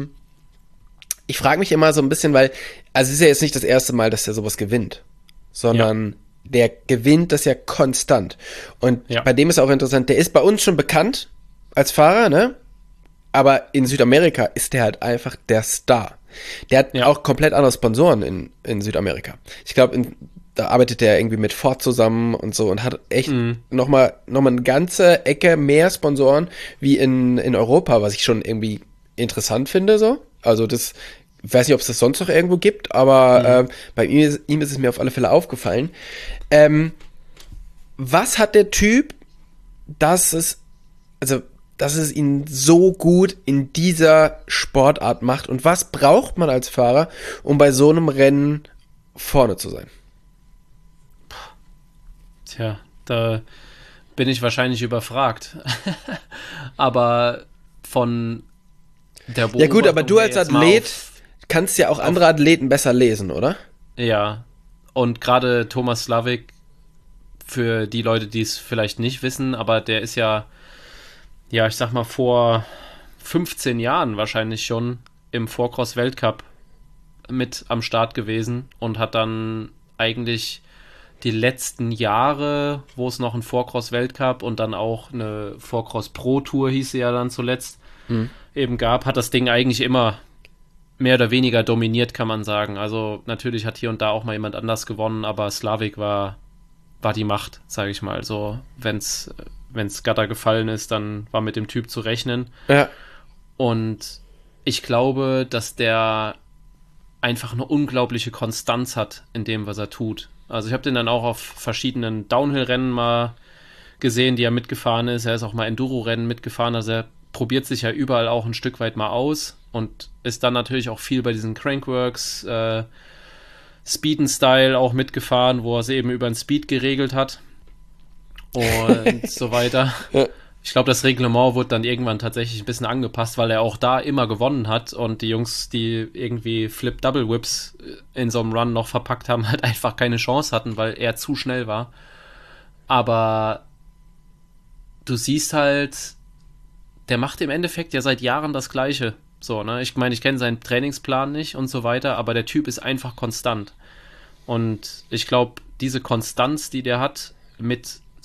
ich frage mich immer so ein bisschen, weil, also es ist ja jetzt nicht das erste Mal, dass der sowas gewinnt, sondern der gewinnt das ja konstant. Und bei dem ist auch interessant, der ist bei uns schon bekannt als Fahrer, ne? Aber in Südamerika ist der halt einfach der Star. Der hat auch komplett andere Sponsoren in Südamerika. Ich glaube, da arbeitet der irgendwie mit Ford zusammen und so und hat echt noch mal eine ganze Ecke mehr Sponsoren wie in Europa, was ich schon irgendwie interessant finde, so. Also ich weiß nicht, ob es das sonst noch irgendwo gibt, aber bei ihm ist es mir auf alle Fälle aufgefallen. Was hat der Typ, dass es ihn so gut in dieser Sportart macht und was braucht man als Fahrer, um bei so einem Rennen vorne zu sein? Tja, da bin ich wahrscheinlich überfragt. Aber von der Beobachtung. Ja gut, aber du als Athlet kannst ja auch andere Athleten besser lesen, oder? Ja, und gerade Thomas Slavik, für die Leute, die es vielleicht nicht wissen, aber der ist ja, ich sag mal, vor 15 Jahren wahrscheinlich schon im Four-Cross-Weltcup mit am Start gewesen und hat dann eigentlich die letzten Jahre, wo es noch einen Four-Cross-Weltcup und dann auch eine Four-Cross-Pro-Tour hieß sie ja dann zuletzt, eben gab, hat das Ding eigentlich immer mehr oder weniger dominiert, kann man sagen. Also natürlich hat hier und da auch mal jemand anders gewonnen, aber Slavik war die Macht, sage ich mal. So, wenn's Gatter gefallen ist, dann war mit dem Typ zu rechnen. Ja. Und ich glaube, dass der einfach eine unglaubliche Konstanz hat in dem, was er tut. Also ich habe den dann auch auf verschiedenen Downhill-Rennen mal gesehen, die er mitgefahren ist. Er ist auch mal Enduro-Rennen mitgefahren, also er probiert sich ja überall auch ein Stück weit mal aus und ist dann natürlich auch viel bei diesen Crankworks, Speed and Style auch mitgefahren, wo er es eben über den Speed geregelt hat und so weiter. Ja. Ich glaube, das Reglement wurde dann irgendwann tatsächlich ein bisschen angepasst, weil er auch da immer gewonnen hat und die Jungs, die irgendwie Flip-Double-Whips in so einem Run noch verpackt haben, halt einfach keine Chance hatten, weil er zu schnell war. Aber du siehst halt, der macht im Endeffekt ja seit Jahren das Gleiche. So, ne? Ich meine, ich kenne seinen Trainingsplan nicht und so weiter, aber der Typ ist einfach konstant. Und ich glaube, diese Konstanz, die der hat, mit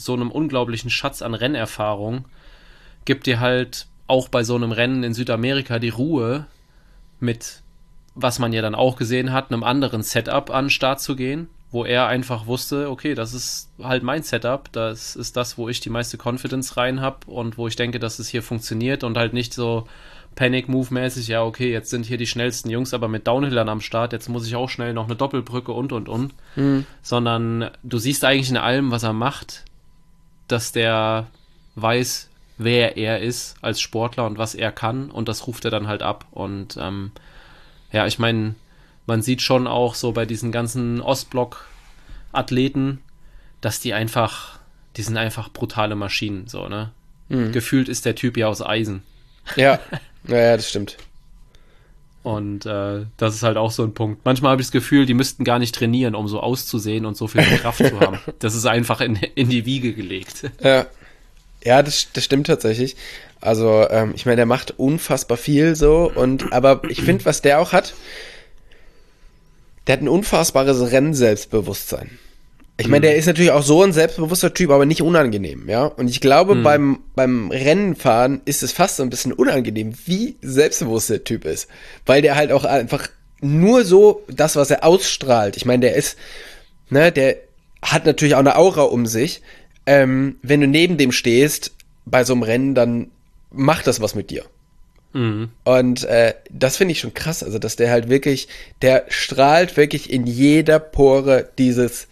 so einem unglaublichen Schatz an Rennerfahrung, gibt dir halt auch bei so einem Rennen in Südamerika die Ruhe, mit, was man ja dann auch gesehen hat, einem anderen Setup an den Start zu gehen, wo er einfach wusste, okay, das ist halt mein Setup, das ist das, wo ich die meiste Confidence rein habe und wo ich denke, dass es hier funktioniert und halt nicht so Panic-Move-mäßig, ja, okay, jetzt sind hier die schnellsten Jungs aber mit Downhillern am Start, jetzt muss ich auch schnell noch eine Doppelbrücke und. Sondern du siehst eigentlich in allem, was er macht, dass der weiß, wer er ist als Sportler und was er kann und das ruft er dann halt ab und ja, ich meine, man sieht schon auch so bei diesen ganzen Ostblock-Athleten, dass die sind einfach brutale Maschinen, so, ne? Gefühlt ist der Typ ja aus Eisen. Ja, naja, das stimmt. Und das ist halt auch so ein Punkt. Manchmal habe ich das Gefühl, die müssten gar nicht trainieren, um so auszusehen und so viel Kraft zu haben. Das ist einfach in die Wiege gelegt. Ja, das stimmt tatsächlich. Also, ich meine, der macht unfassbar viel so aber ich finde, was der auch hat, der hat ein unfassbares Rennselbstbewusstsein. Ich meine, der ist natürlich auch so ein selbstbewusster Typ, aber nicht unangenehm, ja. Und ich glaube, beim Rennenfahren ist es fast so ein bisschen unangenehm, wie selbstbewusst der Typ ist. Weil der halt auch einfach nur so das, was er ausstrahlt. Ich meine, der hat natürlich auch eine Aura um sich. Wenn du neben dem stehst bei so einem Rennen, dann macht das was mit dir. Und das finde ich schon krass, also dass der halt wirklich, der strahlt wirklich in jeder Pore dieses,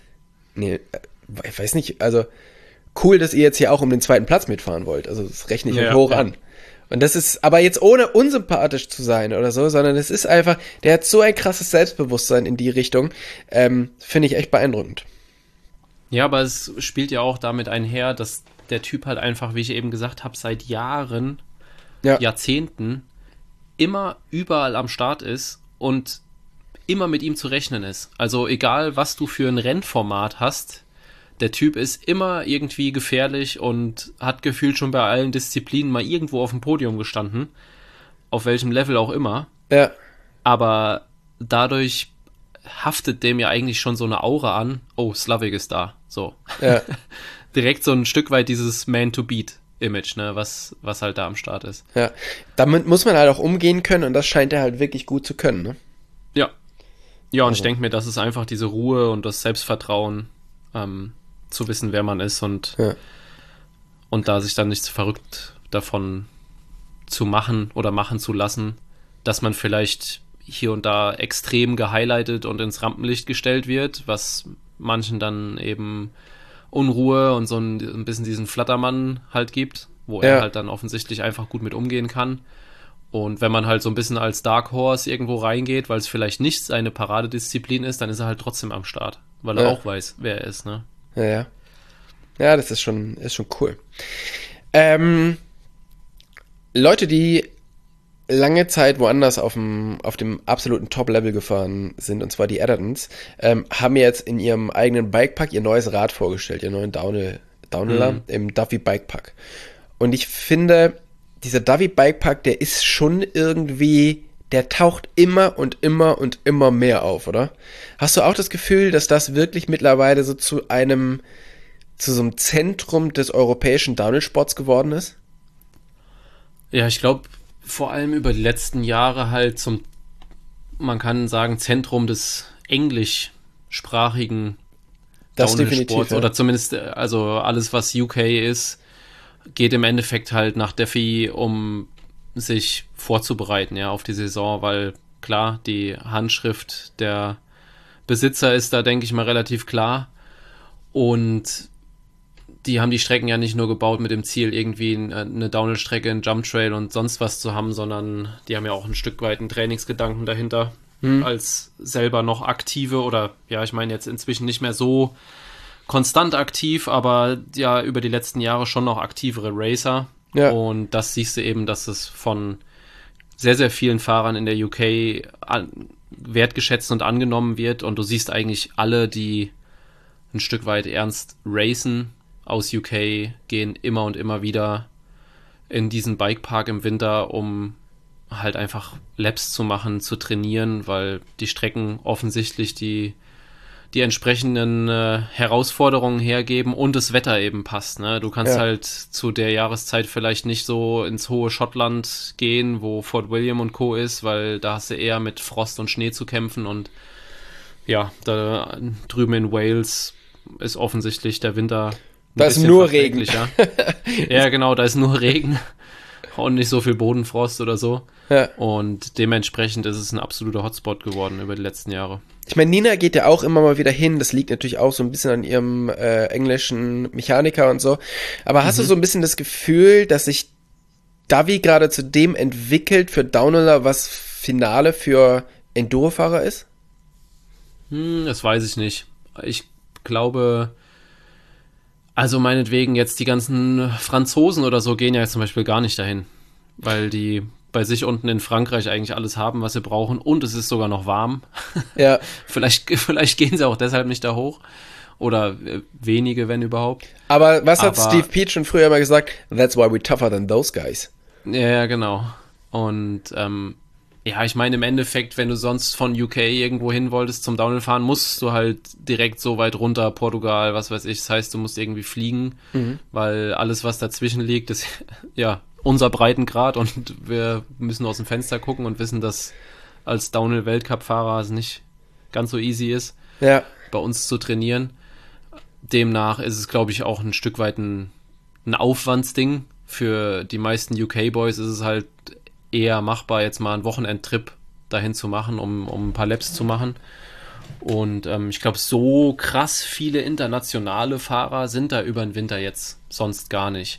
ich weiß nicht, also cool, dass ihr jetzt hier auch um den 2. Platz mitfahren wollt, also das rechne ich euch hoch an. Und das ist aber jetzt ohne unsympathisch zu sein oder so, sondern es ist einfach, der hat so ein krasses Selbstbewusstsein in die Richtung, finde ich echt beeindruckend. Ja, aber es spielt ja auch damit einher, dass der Typ halt einfach, wie ich eben gesagt habe, seit Jahren, Jahrzehnten immer überall am Start ist und immer mit ihm zu rechnen ist. Also egal, was du für ein Rennformat hast, der Typ ist immer irgendwie gefährlich und hat gefühlt schon bei allen Disziplinen mal irgendwo auf dem Podium gestanden. Auf welchem Level auch immer. Ja. Aber dadurch haftet dem ja eigentlich schon so eine Aura an. Oh, Slavik ist da. So. Ja. Direkt so ein Stück weit dieses Man-to-Beat-Image, ne, was halt da am Start ist. Ja. Damit muss man halt auch umgehen können und das scheint er halt wirklich gut zu können, ne? Ja. Ja, und ich denke mir, das ist einfach diese Ruhe und das Selbstvertrauen, zu wissen, wer man ist und da sich dann nicht zu verrückt davon zu machen oder machen zu lassen, dass man vielleicht hier und da extrem gehighlightet und ins Rampenlicht gestellt wird, was manchen dann eben Unruhe und so ein bisschen diesen Flattermann halt gibt, wo er halt dann offensichtlich einfach gut mit umgehen kann. Und wenn man halt so ein bisschen als Dark Horse irgendwo reingeht, weil es vielleicht nicht seine Paradedisziplin ist, dann ist er halt trotzdem am Start, weil er auch weiß, wer er ist, ne? Ja. Ja, das ist schon cool. Leute, die lange Zeit woanders auf dem absoluten Top-Level gefahren sind, und zwar die Eddertons, haben jetzt in ihrem eigenen Bikepark ihr neues Rad vorgestellt, ihr neuen Downhiller im Duffy Bikepark. Und ich finde, dieser Duffy Bikepark, der ist schon irgendwie, der taucht immer und immer und immer mehr auf, oder? Hast du auch das Gefühl, dass das wirklich mittlerweile so zu so einem Zentrum des europäischen Downhill-Sports geworden ist? Ja, ich glaube, vor allem über die letzten Jahre halt man kann sagen, Zentrum des englischsprachigen Downhill-Sports, oder zumindest, also alles, was UK ist, geht im Endeffekt halt nach Duffy, um sich vorzubereiten, ja, auf die Saison, weil klar, die Handschrift der Besitzer ist da, denke ich mal, relativ klar und die haben die Strecken ja nicht nur gebaut mit dem Ziel, irgendwie eine Downhill-Strecke, einen Jump-Trail und sonst was zu haben, sondern die haben ja auch ein Stück weit einen Trainingsgedanken dahinter, als selber noch aktive oder, ja, ich meine jetzt inzwischen nicht mehr so konstant aktiv, aber ja über die letzten Jahre schon noch aktivere Racer. Ja. Und das siehst du eben, dass es von sehr, sehr vielen Fahrern in der UK wertgeschätzt und angenommen wird und du siehst eigentlich alle, die ein Stück weit ernst racen aus UK, gehen immer und immer wieder in diesen Bikepark im Winter, um halt einfach Laps zu machen, zu trainieren, weil die Strecken offensichtlich, die die entsprechenden Herausforderungen hergeben und das Wetter eben passt. Ne? Du kannst halt zu der Jahreszeit vielleicht nicht so ins hohe Schottland gehen, wo Fort William und Co. ist, weil da hast du eher mit Frost und Schnee zu kämpfen und ja, da drüben in Wales ist offensichtlich der Winter da ist nur Regen. Ja, genau, da ist nur Regen und nicht so viel Bodenfrost oder so. Ja. Und dementsprechend ist es ein absoluter Hotspot geworden über die letzten Jahre. Ich meine, Nina geht ja auch immer mal wieder hin. Das liegt natürlich auch so ein bisschen an ihrem englischen Mechaniker und so. Aber hast du so ein bisschen das Gefühl, dass sich Davi gerade zu dem entwickelt für Downhiller, was Finale für Enduro-Fahrer ist? Das weiß ich nicht. Ich glaube, also meinetwegen jetzt die ganzen Franzosen oder so gehen ja jetzt zum Beispiel gar nicht dahin, weil die bei sich unten in Frankreich eigentlich alles haben, was sie brauchen und es ist sogar noch warm. Ja. Vielleicht gehen sie auch deshalb nicht da hoch oder wenige, wenn überhaupt. Aber was hat Steve Peach schon früher immer gesagt? That's why we're tougher than those guys. Ja, genau. Und ja, ich meine im Endeffekt, wenn du sonst von UK irgendwo hin wolltest zum Downhill fahren, musst du halt direkt so weit runter, Portugal, was weiß ich. Das heißt, du musst irgendwie fliegen, weil alles, was dazwischen liegt, ist ja unser Breitengrad und wir müssen aus dem Fenster gucken und wissen, dass als Downhill-Weltcup-Fahrer es nicht ganz so easy ist, bei uns zu trainieren. Demnach ist es, glaube ich, auch ein Stück weit ein Aufwandsding. Für die meisten UK-Boys ist es halt eher machbar, jetzt mal einen Wochenendtrip dahin zu machen, um ein paar Laps zu machen. Und ich glaube, so krass viele internationale Fahrer sind da über den Winter jetzt sonst gar nicht.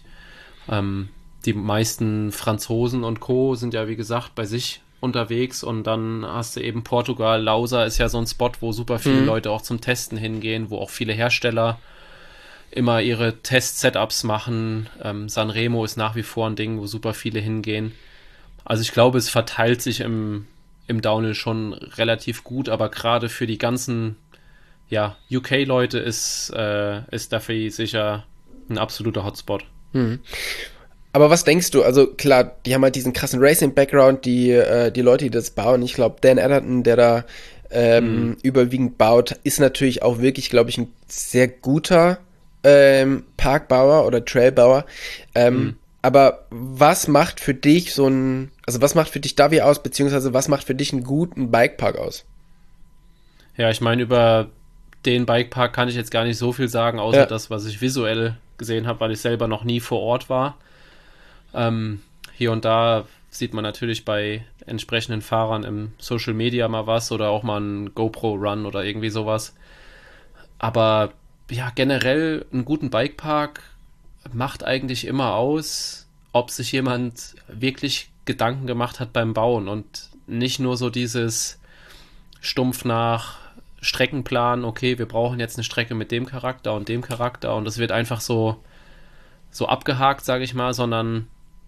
Die meisten Franzosen und Co. sind ja, wie gesagt, bei sich unterwegs und dann hast du eben Portugal, Lausa ist ja so ein Spot, wo super viele Leute auch zum Testen hingehen, wo auch viele Hersteller immer ihre Test-Setups machen. Sanremo ist nach wie vor ein Ding, wo super viele hingehen. Also ich glaube, es verteilt sich im Downhill schon relativ gut, aber gerade für die ganzen UK-Leute ist dafür sicher ein absoluter Hotspot. Aber was denkst du? Also klar, die haben halt diesen krassen Racing-Background, die Leute, die das bauen. Ich glaube, Dan Atherton, der da überwiegend baut, ist natürlich auch wirklich, glaube ich, ein sehr guter Parkbauer oder Trailbauer. Aber was macht für dich was macht für dich Davi aus, beziehungsweise was macht für dich einen guten Bikepark aus? Ja, ich meine, über den Bikepark kann ich jetzt gar nicht so viel sagen, außer das, was ich visuell gesehen habe, weil ich selber noch nie vor Ort war. Hier und da sieht man natürlich bei entsprechenden Fahrern im Social Media mal was oder auch mal einen GoPro-Run oder irgendwie sowas. Aber ja, generell einen guten Bikepark macht eigentlich immer aus, ob sich jemand wirklich Gedanken gemacht hat beim Bauen und nicht nur so dieses stumpf nach Streckenplan, okay, wir brauchen jetzt eine Strecke mit dem Charakter und das wird einfach so abgehakt, sage ich mal, sondern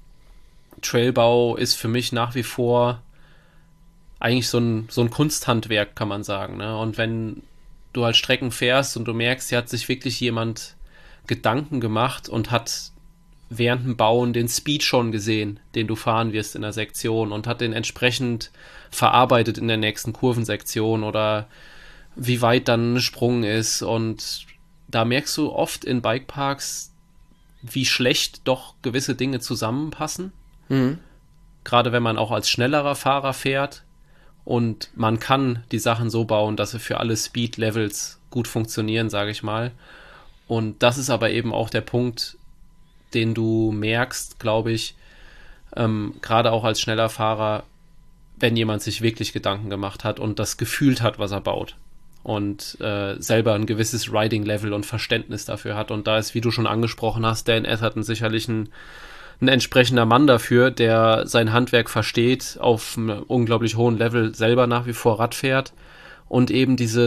Trailbau ist für mich nach wie vor eigentlich so ein Kunsthandwerk, kann man sagen. Ne? Und wenn du halt Strecken fährst und du merkst, hier hat sich wirklich jemand Gedanken gemacht und hat während dem Bauen den Speed schon gesehen, den du fahren wirst in der Sektion und hat den entsprechend verarbeitet in der nächsten Kurvensektion oder wie weit dann ein Sprung ist. Und da merkst du oft in Bikeparks, wie schlecht doch gewisse Dinge zusammenpassen. Gerade wenn man auch als schnellerer Fahrer fährt und man kann die Sachen so bauen, dass sie für alle Speed-Levels gut funktionieren, sage ich mal. Und das ist aber eben auch der Punkt, den du merkst, glaube ich, gerade auch als schneller Fahrer, wenn jemand sich wirklich Gedanken gemacht hat und das gefühlt hat, was er baut und selber ein gewisses Riding-Level und Verständnis dafür hat. Und da ist, wie du schon angesprochen hast, Dan Atherton sicherlich ein entsprechender Mann dafür, der sein Handwerk versteht, auf einem unglaublich hohen Level selber nach wie vor Rad fährt und eben diese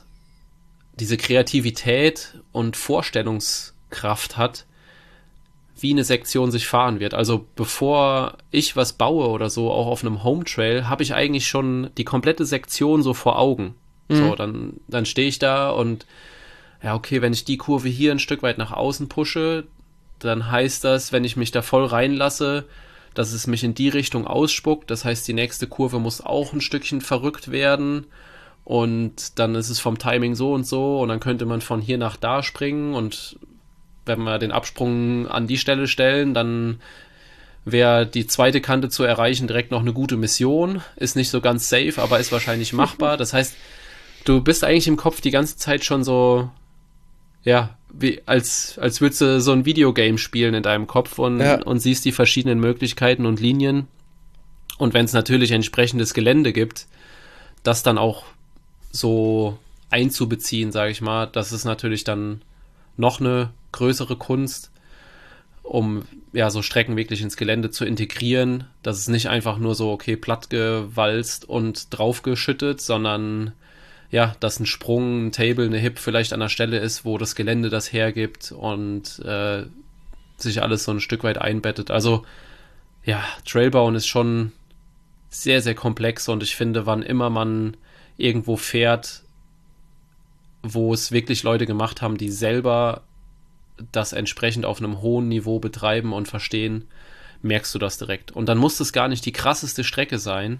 Kreativität und Vorstellungskraft hat, wie eine Sektion sich fahren wird. Also bevor ich was baue oder so, auch auf einem Home Trail, habe ich eigentlich schon die komplette Sektion so vor Augen. So, dann stehe ich da und ja, okay, wenn ich die Kurve hier ein Stück weit nach außen pushe, dann heißt das, wenn ich mich da voll reinlasse, dass es mich in die Richtung ausspuckt. Das heißt, die nächste Kurve muss auch ein Stückchen verrückt werden. und dann ist es vom Timing so und dann könnte man von hier nach da springen und wenn wir den Absprung an die Stelle stellen, dann wäre die zweite Kante zu erreichen direkt noch eine gute Mission. Ist nicht so ganz safe, aber ist wahrscheinlich machbar. Das heißt, du bist eigentlich im Kopf die ganze Zeit schon so, ja, wie, als würdest du so ein Videogame spielen in deinem Kopf und siehst die verschiedenen Möglichkeiten und Linien. Und wenn es natürlich entsprechendes Gelände gibt, das dann auch so einzubeziehen, sage ich mal, das ist natürlich dann noch eine größere Kunst, um ja so Strecken wirklich ins Gelände zu integrieren, dass es nicht einfach nur so, okay, platt gewalzt und draufgeschüttet, sondern ja, dass ein Sprung, ein Table, eine Hip vielleicht an der Stelle ist, wo das Gelände das hergibt und sich alles so ein Stück weit einbettet. Also ja, Trailbauen ist schon sehr, sehr komplex und ich finde, wann immer man irgendwo fährt, wo es wirklich Leute gemacht haben, die selber das entsprechend auf einem hohen Niveau betreiben und verstehen, merkst du das direkt. Und dann muss es gar nicht die krasseste Strecke sein.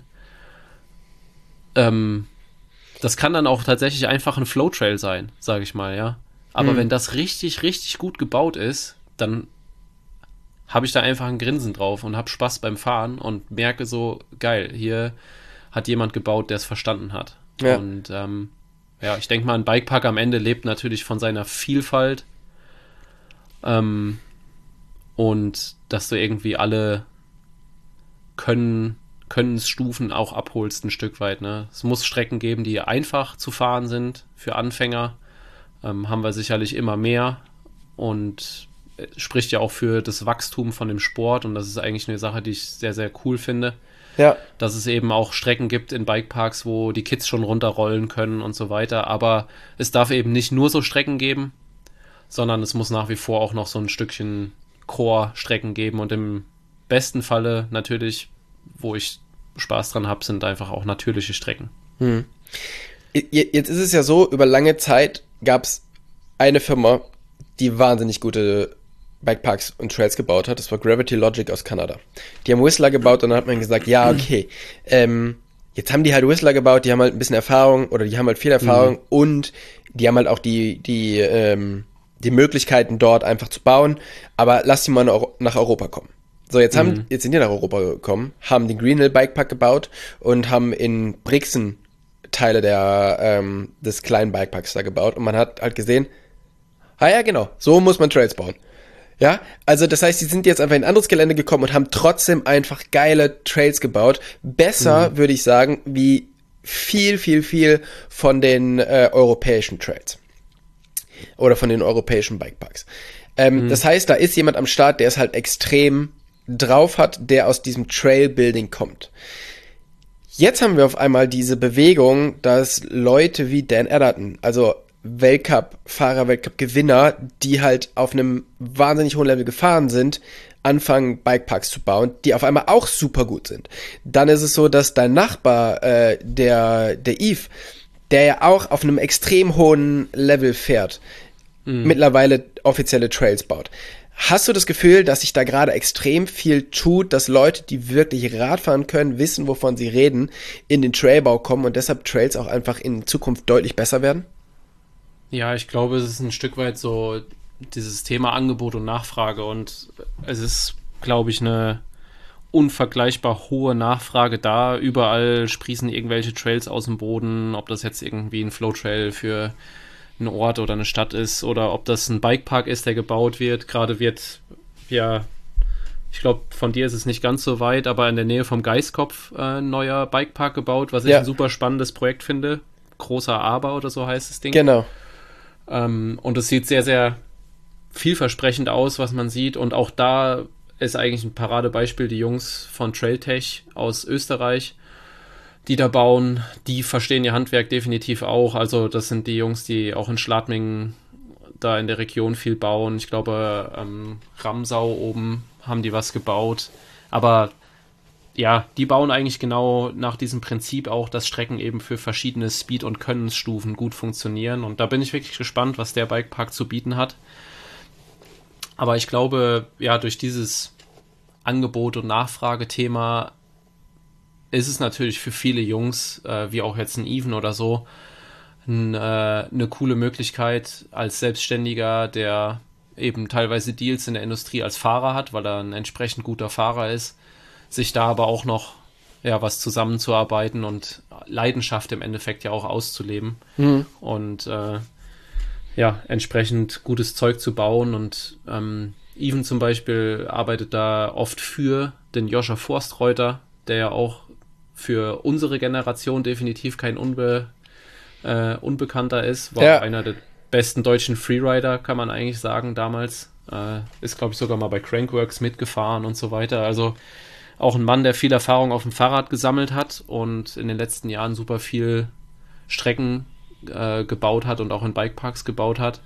Das kann dann auch tatsächlich einfach ein Flowtrail sein, sage ich mal, ja. Aber wenn das richtig, richtig gut gebaut ist, dann habe ich da einfach ein Grinsen drauf und habe Spaß beim Fahren und merke so, geil, hier hat jemand gebaut, der es verstanden hat. Ja. Und ja, ich denke mal, ein Bikepark am Ende lebt natürlich von seiner Vielfalt und dass du irgendwie alle Könnensstufen auch abholst ein Stück weit. Ne? Es muss Strecken geben, die einfach zu fahren sind für Anfänger. Haben wir sicherlich immer mehr und spricht ja auch für das Wachstum von dem Sport und das ist eigentlich eine Sache, die ich sehr, sehr cool finde. Ja. Dass es eben auch Strecken gibt in Bikeparks, wo die Kids schon runterrollen können und so weiter. Aber es darf eben nicht nur so Strecken geben, sondern es muss nach wie vor auch noch so ein Stückchen Core-Strecken geben. Und im besten Falle natürlich, wo ich Spaß dran habe, sind einfach auch natürliche Strecken. Jetzt ist es ja so, über lange Zeit gab es eine Firma, die wahnsinnig gute Bikeparks und Trails gebaut hat. Das war Gravity Logic aus Kanada. Die haben Whistler gebaut und dann hat man gesagt, ja, okay, jetzt haben die halt Whistler gebaut, die haben halt ein bisschen Erfahrung oder die haben halt viel Erfahrung und die haben halt auch die Möglichkeiten dort einfach zu bauen, aber lass die mal nach Europa kommen. So, jetzt sind die nach Europa gekommen, haben den Green Hill Bikepark gebaut und haben in Brixen Teile des kleinen Bikeparks da gebaut und man hat halt gesehen, ja, genau, so muss man Trails bauen. Ja, also das heißt, die sind jetzt einfach in ein anderes Gelände gekommen und haben trotzdem einfach geile Trails gebaut. Besser, würde ich sagen, wie viel, viel, viel von den europäischen Trails. Oder von den europäischen Bikeparks. Das heißt, da ist jemand am Start, der es halt extrem drauf hat, der aus diesem Trailbuilding kommt. Jetzt haben wir auf einmal diese Bewegung, dass Leute wie Dan Edderton, also Weltcup-Fahrer, Weltcup-Gewinner, die halt auf einem wahnsinnig hohen Level gefahren sind, anfangen Bikeparks zu bauen, die auf einmal auch super gut sind. Dann ist es so, dass dein Nachbar, der Yves, der ja auch auf einem extrem hohen Level fährt, mittlerweile offizielle Trails baut. Hast du das Gefühl, dass sich da gerade extrem viel tut, dass Leute, die wirklich Radfahren können, wissen, wovon sie reden, in den Trailbau kommen und deshalb Trails auch einfach in Zukunft deutlich besser werden? Ja, ich glaube, es ist ein Stück weit so dieses Thema Angebot und Nachfrage und es ist, glaube ich, eine unvergleichbar hohe Nachfrage da. Überall sprießen irgendwelche Trails aus dem Boden, ob das jetzt irgendwie ein Flowtrail für einen Ort oder eine Stadt ist oder ob das ein Bikepark ist, der gebaut wird. Gerade wird, ja, ich glaube, von dir ist es nicht ganz so weit, aber in der Nähe vom Geiskopf ein neuer Bikepark gebaut, was ich ein super spannendes Projekt finde. Großer Aber oder so heißt das Ding. Genau. Und es sieht sehr, sehr vielversprechend aus, was man sieht. Und auch da ist eigentlich ein Paradebeispiel die Jungs von Trailtech aus Österreich, die da bauen. Die verstehen ihr Handwerk definitiv auch. Also das sind die Jungs, die auch in Schladming da in der Region viel bauen. Ich glaube, Ramsau oben haben die was gebaut. Aber ja, die bauen eigentlich genau nach diesem Prinzip auch, dass Strecken eben für verschiedene Speed- und Könnensstufen gut funktionieren. Und da bin ich wirklich gespannt, was der Bikepark zu bieten hat. Aber ich glaube, ja, durch dieses Angebot- und Nachfragethema ist es natürlich für viele Jungs, wie auch jetzt ein Even oder so, eine coole Möglichkeit als Selbstständiger, der eben teilweise Deals in der Industrie als Fahrer hat, weil er ein entsprechend guter Fahrer ist, sich da aber auch noch was zusammenzuarbeiten und Leidenschaft im Endeffekt ja auch auszuleben und entsprechend gutes Zeug zu bauen. Und Even zum Beispiel arbeitet da oft für den Joscha Forstreuter, der ja auch für unsere Generation definitiv kein Unbekannter ist, war einer der besten deutschen Freerider, kann man eigentlich sagen, damals. Ist, glaube ich, sogar mal bei Crankworks mitgefahren und so weiter. Also auch ein Mann, der viel Erfahrung auf dem Fahrrad gesammelt hat und in den letzten Jahren super viel Strecken gebaut hat und auch in Bikeparks gebaut hat.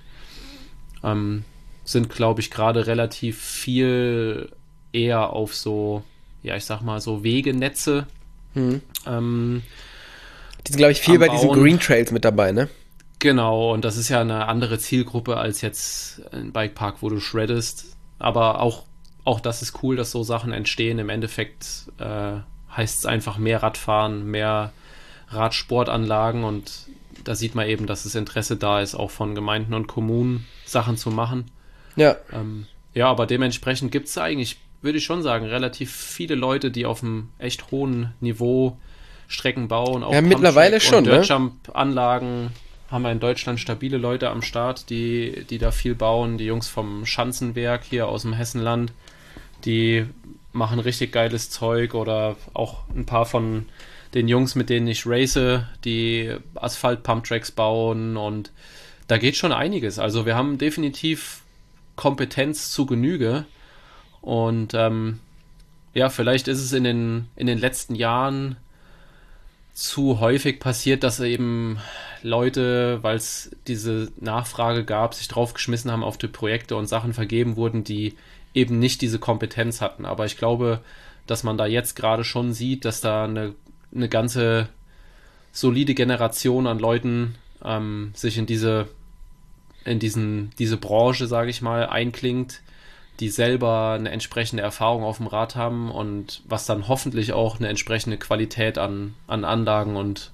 Sind, glaube ich, gerade relativ viel eher auf so, ich sag mal, so Wegenetze. Die sind, glaube ich, viel bei diesen Green Trails mit dabei, ne? Genau, und das ist ja eine andere Zielgruppe als jetzt ein Bikepark, wo du shreddest. Aber auch das ist cool, dass so Sachen entstehen. Im Endeffekt heißt es einfach mehr Radfahren, mehr Radsportanlagen, und da sieht man eben, dass das Interesse da ist, auch von Gemeinden und Kommunen Sachen zu machen. Ja. Aber dementsprechend gibt es eigentlich, würde ich schon sagen, relativ viele Leute, die auf einem echt hohen Niveau Strecken bauen. Auch mittlerweile schon, ne? Dirtjump-Anlagen haben wir in Deutschland stabile Leute am Start, die da viel bauen. Die Jungs vom Schanzenwerk hier aus dem Hessenland, die machen richtig geiles Zeug, oder auch ein paar von den Jungs, mit denen ich race, die Asphalt-Pumptracks bauen, und da geht schon einiges. Also wir haben definitiv Kompetenz zu Genüge, und vielleicht ist es in den letzten Jahren zu häufig passiert, dass eben Leute, weil es diese Nachfrage gab, sich draufgeschmissen haben auf die Projekte und Sachen vergeben wurden, die eben nicht diese Kompetenz hatten. Aber ich glaube, dass man da jetzt gerade schon sieht, dass da eine ganze solide Generation an Leuten sich in diese Branche, sage ich mal, einklingt, die selber eine entsprechende Erfahrung auf dem Rad haben, und was dann hoffentlich auch eine entsprechende Qualität an Anlagen und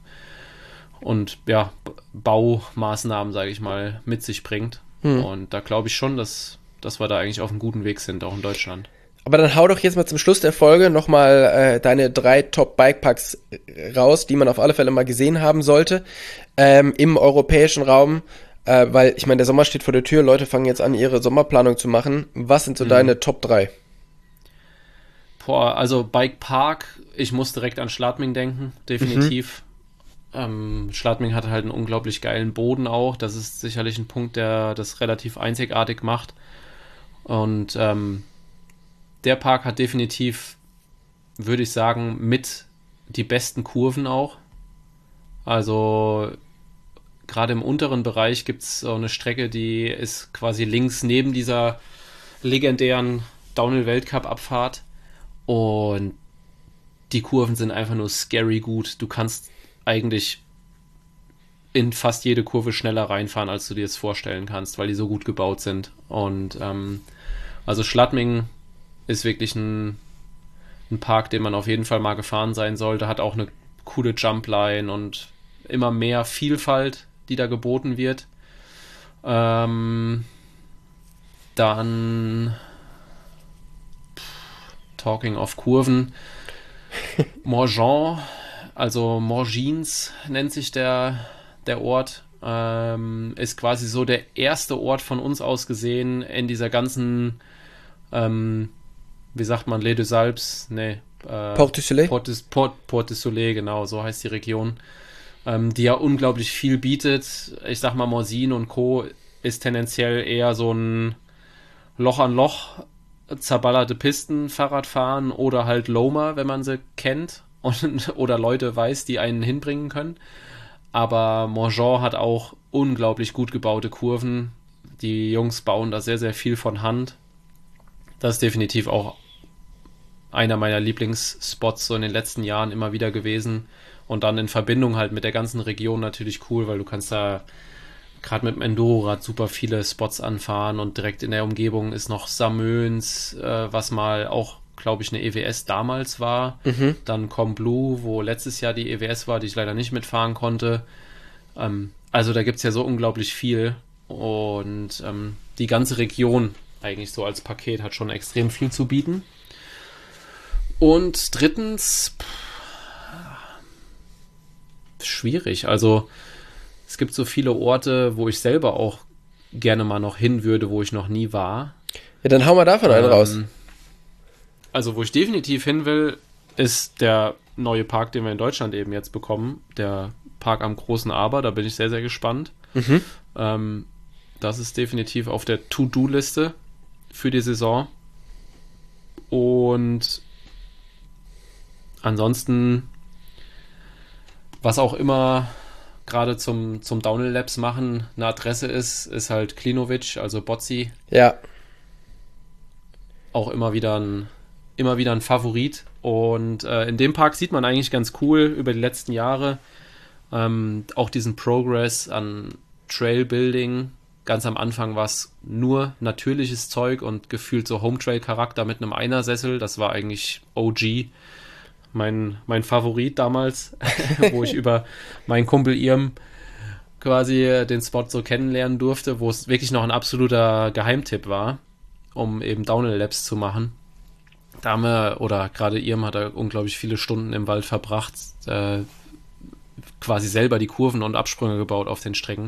Baumaßnahmen, sage ich mal, mit sich bringt. Und da glaube ich schon, dass wir da eigentlich auf einem guten Weg sind, auch in Deutschland. Aber dann hau doch jetzt mal zum Schluss der Folge nochmal deine 3 Top-Bikeparks raus, die man auf alle Fälle mal gesehen haben sollte, im europäischen Raum. Weil, ich meine, der Sommer steht vor der Tür, Leute fangen jetzt an, ihre Sommerplanung zu machen. Was sind so deine Top 3? Also Bikepark, ich muss direkt an Schladming denken, definitiv. Schladming hat halt einen unglaublich geilen Boden auch. Das ist sicherlich ein Punkt, der das relativ einzigartig macht. Und der Park hat definitiv, würde ich sagen, mit die besten Kurven auch. Also gerade im unteren Bereich gibt es so eine Strecke, die ist quasi links neben dieser legendären Downhill-Weltcup-Abfahrt, und die Kurven sind einfach nur scary gut. Du kannst eigentlich in fast jede Kurve schneller reinfahren, als du dir es vorstellen kannst, weil die so gut gebaut sind. Und also Schladming ist wirklich ein Park, den man auf jeden Fall mal gefahren sein sollte, hat auch eine coole Jumpline und immer mehr Vielfalt, die da geboten wird. Dann talking of Kurven, Morgins, also Morgins nennt sich der Ort, ist quasi so der erste Ort von uns aus gesehen in dieser ganzen, wie sagt man, Les Deux Alpes, Port du Soleil? Port du Soleil, genau, so heißt die Region, die ja unglaublich viel bietet. Ich sag mal, Morzine und Co. ist tendenziell eher so ein Loch an Loch zerballerte Pisten, Fahrradfahren oder halt Loamer, wenn man sie kennt oder Leute weiß, die einen hinbringen können. Aber Morgins hat auch unglaublich gut gebaute Kurven. Die Jungs bauen da sehr, sehr viel von Hand. Das ist definitiv auch einer meiner Lieblingsspots so in den letzten Jahren immer wieder gewesen. Und dann in Verbindung halt mit der ganzen Region natürlich cool, weil du kannst da gerade mit dem Enduro-Rad super viele Spots anfahren, und direkt in der Umgebung ist noch Samöns, was mal auch glaube ich, eine EWS damals war. Dann Combloux, wo letztes Jahr die EWS war, die ich leider nicht mitfahren konnte. Also da gibt es ja so unglaublich viel. Und die ganze Region eigentlich so als Paket hat schon extrem viel zu bieten. Und drittens, schwierig. Also es gibt so viele Orte, wo ich selber auch gerne mal noch hin würde, wo ich noch nie war. Ja, dann hau mal davon einen raus. Also wo ich definitiv hin will, ist der neue Park, den wir in Deutschland eben jetzt bekommen. Der Park am Großen Aber, da bin ich sehr, sehr gespannt. Das ist definitiv auf der To-Do-Liste für die Saison. Und ansonsten, was auch immer gerade zum Downhill Labs machen eine Adresse ist halt Klinovic, also Bozzi. Ja. Auch immer wieder ein Favorit. Und in dem Park sieht man eigentlich ganz cool über die letzten Jahre auch diesen Progress an Trailbuilding. Ganz am Anfang war es nur natürliches Zeug und gefühlt so Home-Trail-Charakter mit einem Einersessel. Das war eigentlich OG. Mein Favorit damals, wo ich über meinen Kumpel Irm quasi den Spot so kennenlernen durfte, wo es wirklich noch ein absoluter Geheimtipp war, um eben Downhill Labs zu machen. Da haben wir, oder gerade Irm hat da unglaublich viele Stunden im Wald verbracht, quasi selber die Kurven und Absprünge gebaut auf den Strecken.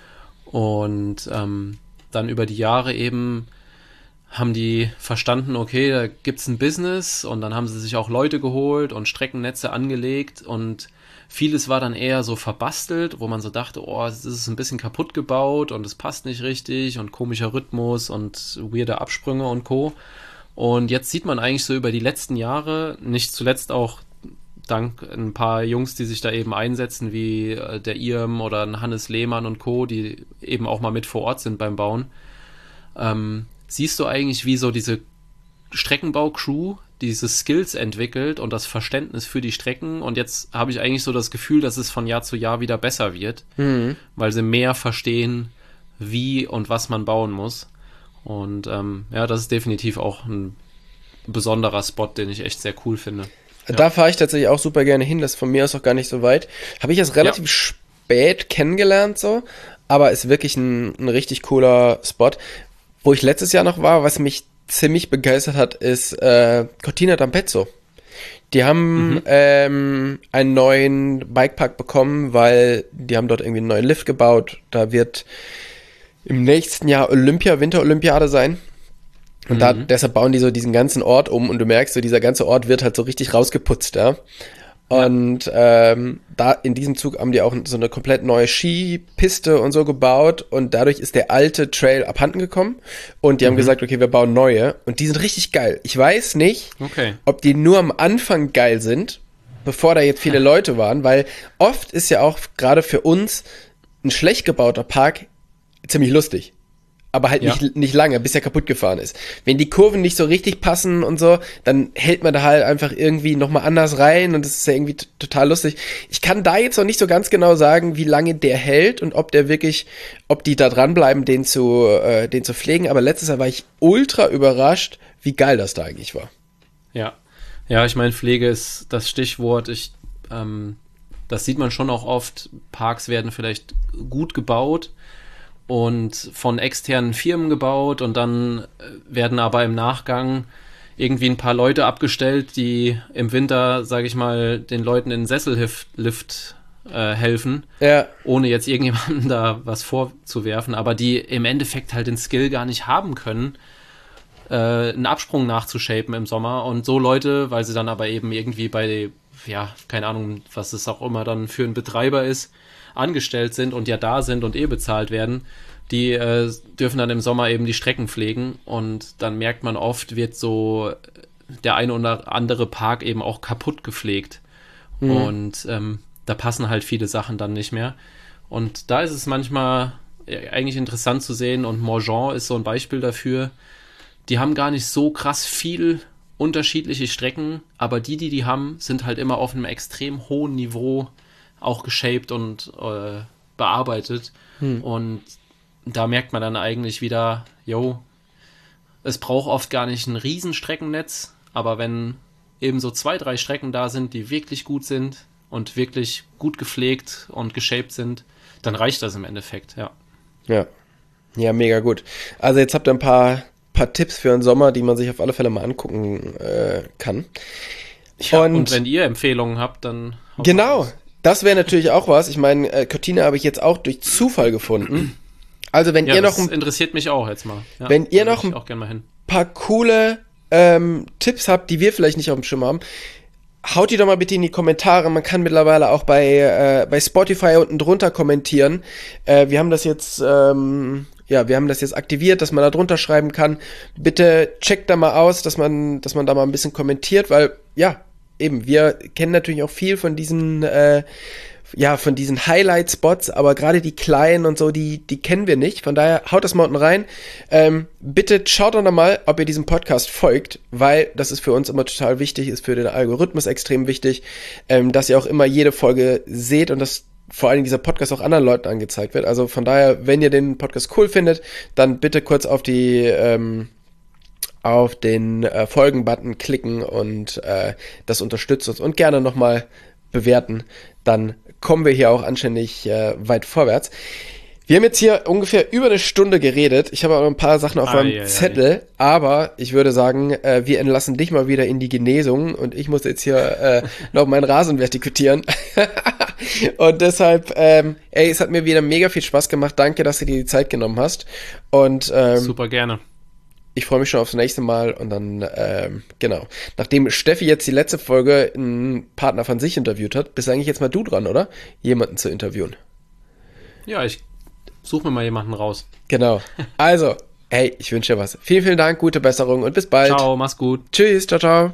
Und dann über die Jahre eben haben die verstanden, okay, da gibt es ein Business, und dann haben sie sich auch Leute geholt und Streckennetze angelegt, und vieles war dann eher so verbastelt, wo man so dachte, oh, das ist ein bisschen kaputt gebaut und es passt nicht richtig und komischer Rhythmus und weirde Absprünge und Co. Und jetzt sieht man eigentlich so über die letzten Jahre, nicht zuletzt auch dank ein paar Jungs, die sich da eben einsetzen, wie der Irm oder ein Hannes Lehmann und Co., die eben auch mal mit vor Ort sind beim Bauen, siehst du eigentlich, wie so diese Streckenbau-Crew diese Skills entwickelt und das Verständnis für die Strecken, und jetzt habe ich eigentlich so das Gefühl, dass es von Jahr zu Jahr wieder besser wird, weil sie mehr verstehen, wie und was man bauen muss. Und ja, das ist definitiv auch ein besonderer Spot, den ich echt sehr cool finde. Da fahre ich tatsächlich auch super gerne hin, das ist von mir aus auch gar nicht so weit. Habe ich erst relativ spät kennengelernt so, aber ist wirklich ein richtig cooler Spot. Wo ich letztes Jahr noch war, was mich ziemlich begeistert hat, ist Cortina d'Ampezzo. Die haben einen neuen Bikepark bekommen, weil die haben dort irgendwie einen neuen Lift gebaut. Da wird im nächsten Jahr Winterolympiade sein. Und deshalb bauen die so diesen ganzen Ort um, und du merkst so, dieser ganze Ort wird halt so richtig rausgeputzt, ja. Und da in diesem Zug haben die auch so eine komplett neue Skipiste und so gebaut, und dadurch ist der alte Trail abhanden gekommen, und die haben gesagt, okay, wir bauen neue, und die sind richtig geil. Ich weiß nicht, ob die nur am Anfang geil sind, bevor da jetzt viele Leute waren, weil oft ist ja auch gerade für uns ein schlecht gebauter Park ziemlich lustig. Aber halt nicht lange, bis er kaputt gefahren ist. Wenn die Kurven nicht so richtig passen und so, dann hält man da halt einfach irgendwie nochmal anders rein, und das ist ja irgendwie total lustig. Ich kann da jetzt noch nicht so ganz genau sagen, wie lange der hält und ob die da dranbleiben, den zu pflegen, aber letztes Jahr war ich ultra überrascht, wie geil das da eigentlich war. Ja, ich meine, Pflege ist das Stichwort. Das sieht man schon auch oft. Parks werden vielleicht gut gebaut und von externen Firmen gebaut, und dann werden aber im Nachgang irgendwie ein paar Leute abgestellt, die im Winter, sage ich mal, den Leuten in den Sessellift helfen, ohne jetzt irgendjemandem da was vorzuwerfen, aber die im Endeffekt halt den Skill gar nicht haben können, einen Absprung nachzushapen im Sommer, und so Leute, weil sie dann aber eben irgendwie bei, keine Ahnung, was es auch immer dann für ein Betreiber ist, angestellt sind und ja da sind und bezahlt werden, die dürfen dann im Sommer eben die Strecken pflegen, und dann merkt man oft, wird so der eine oder andere Park eben auch kaputt gepflegt, und da passen halt viele Sachen dann nicht mehr, und da ist es manchmal eigentlich interessant zu sehen, und Morgon ist so ein Beispiel dafür. Die haben gar nicht so krass viel unterschiedliche Strecken, aber die haben, sind halt immer auf einem extrem hohen Niveau auch geshaped und bearbeitet. Und da merkt man dann eigentlich wieder, es braucht oft gar nicht ein Riesenstreckennetz, aber wenn eben so 2, 3 Strecken da sind, die wirklich gut sind und wirklich gut gepflegt und geshaped sind, dann reicht das im Endeffekt, ja. Ja, mega gut. Also jetzt habt ihr ein paar Tipps für den Sommer, die man sich auf alle Fälle mal angucken kann. Ja, und wenn ihr Empfehlungen habt, dann... Genau, das wäre natürlich auch was. Ich meine, Cortina habe ich jetzt auch durch Zufall gefunden. Also wenn ihr noch... Das interessiert mich auch jetzt mal. Ja, wenn ihr noch auch gerne mal hin. Paar coole Tipps habt, die wir vielleicht nicht auf dem Schirm haben, haut die doch mal bitte in die Kommentare. Man kann mittlerweile auch bei Spotify unten drunter kommentieren. Wir haben das jetzt aktiviert, dass man da drunter schreiben kann. Bitte checkt da mal aus, dass man da mal ein bisschen kommentiert, weil ja, eben, wir kennen natürlich auch viel von diesen Highlight-Spots, aber gerade die kleinen und so, die kennen wir nicht. Von daher haut das mal unten rein. Bitte schaut doch noch mal, ob ihr diesem Podcast folgt, weil das ist für uns immer total wichtig, ist für den Algorithmus extrem wichtig, dass ihr auch immer jede Folge seht und dass vor allem dieser Podcast auch anderen Leuten angezeigt wird. Also von daher, wenn ihr den Podcast cool findet, dann bitte kurz auf den Folgen-Button klicken und das unterstützt uns und gerne nochmal bewerten. Dann kommen wir hier auch anständig weit vorwärts. Wir haben jetzt hier ungefähr über eine Stunde geredet. Ich habe auch noch ein paar Sachen auf meinem Zettel, aber ich würde sagen, wir entlassen dich mal wieder in die Genesung und ich muss jetzt hier noch meinen Rasen vertikutieren. Und deshalb, es hat mir wieder mega viel Spaß gemacht. Danke, dass du dir die Zeit genommen hast. Und super gerne. Ich freue mich schon aufs nächste Mal und dann, genau. Nachdem Steffi jetzt die letzte Folge einen Partner von sich interviewt hat, bist eigentlich jetzt mal du dran, oder? Jemanden zu interviewen. Ja, ich suche mir mal jemanden raus. Genau. Also, hey, ich wünsche dir was. Vielen, vielen Dank, gute Besserung und bis bald. Ciao, mach's gut. Tschüss, ciao, ciao.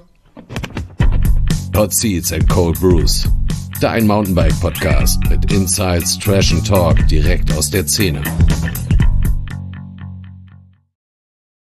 Hot Seats and Cold Brews. Dein Mountainbike-Podcast mit Insights, Trash and Talk direkt aus der Szene.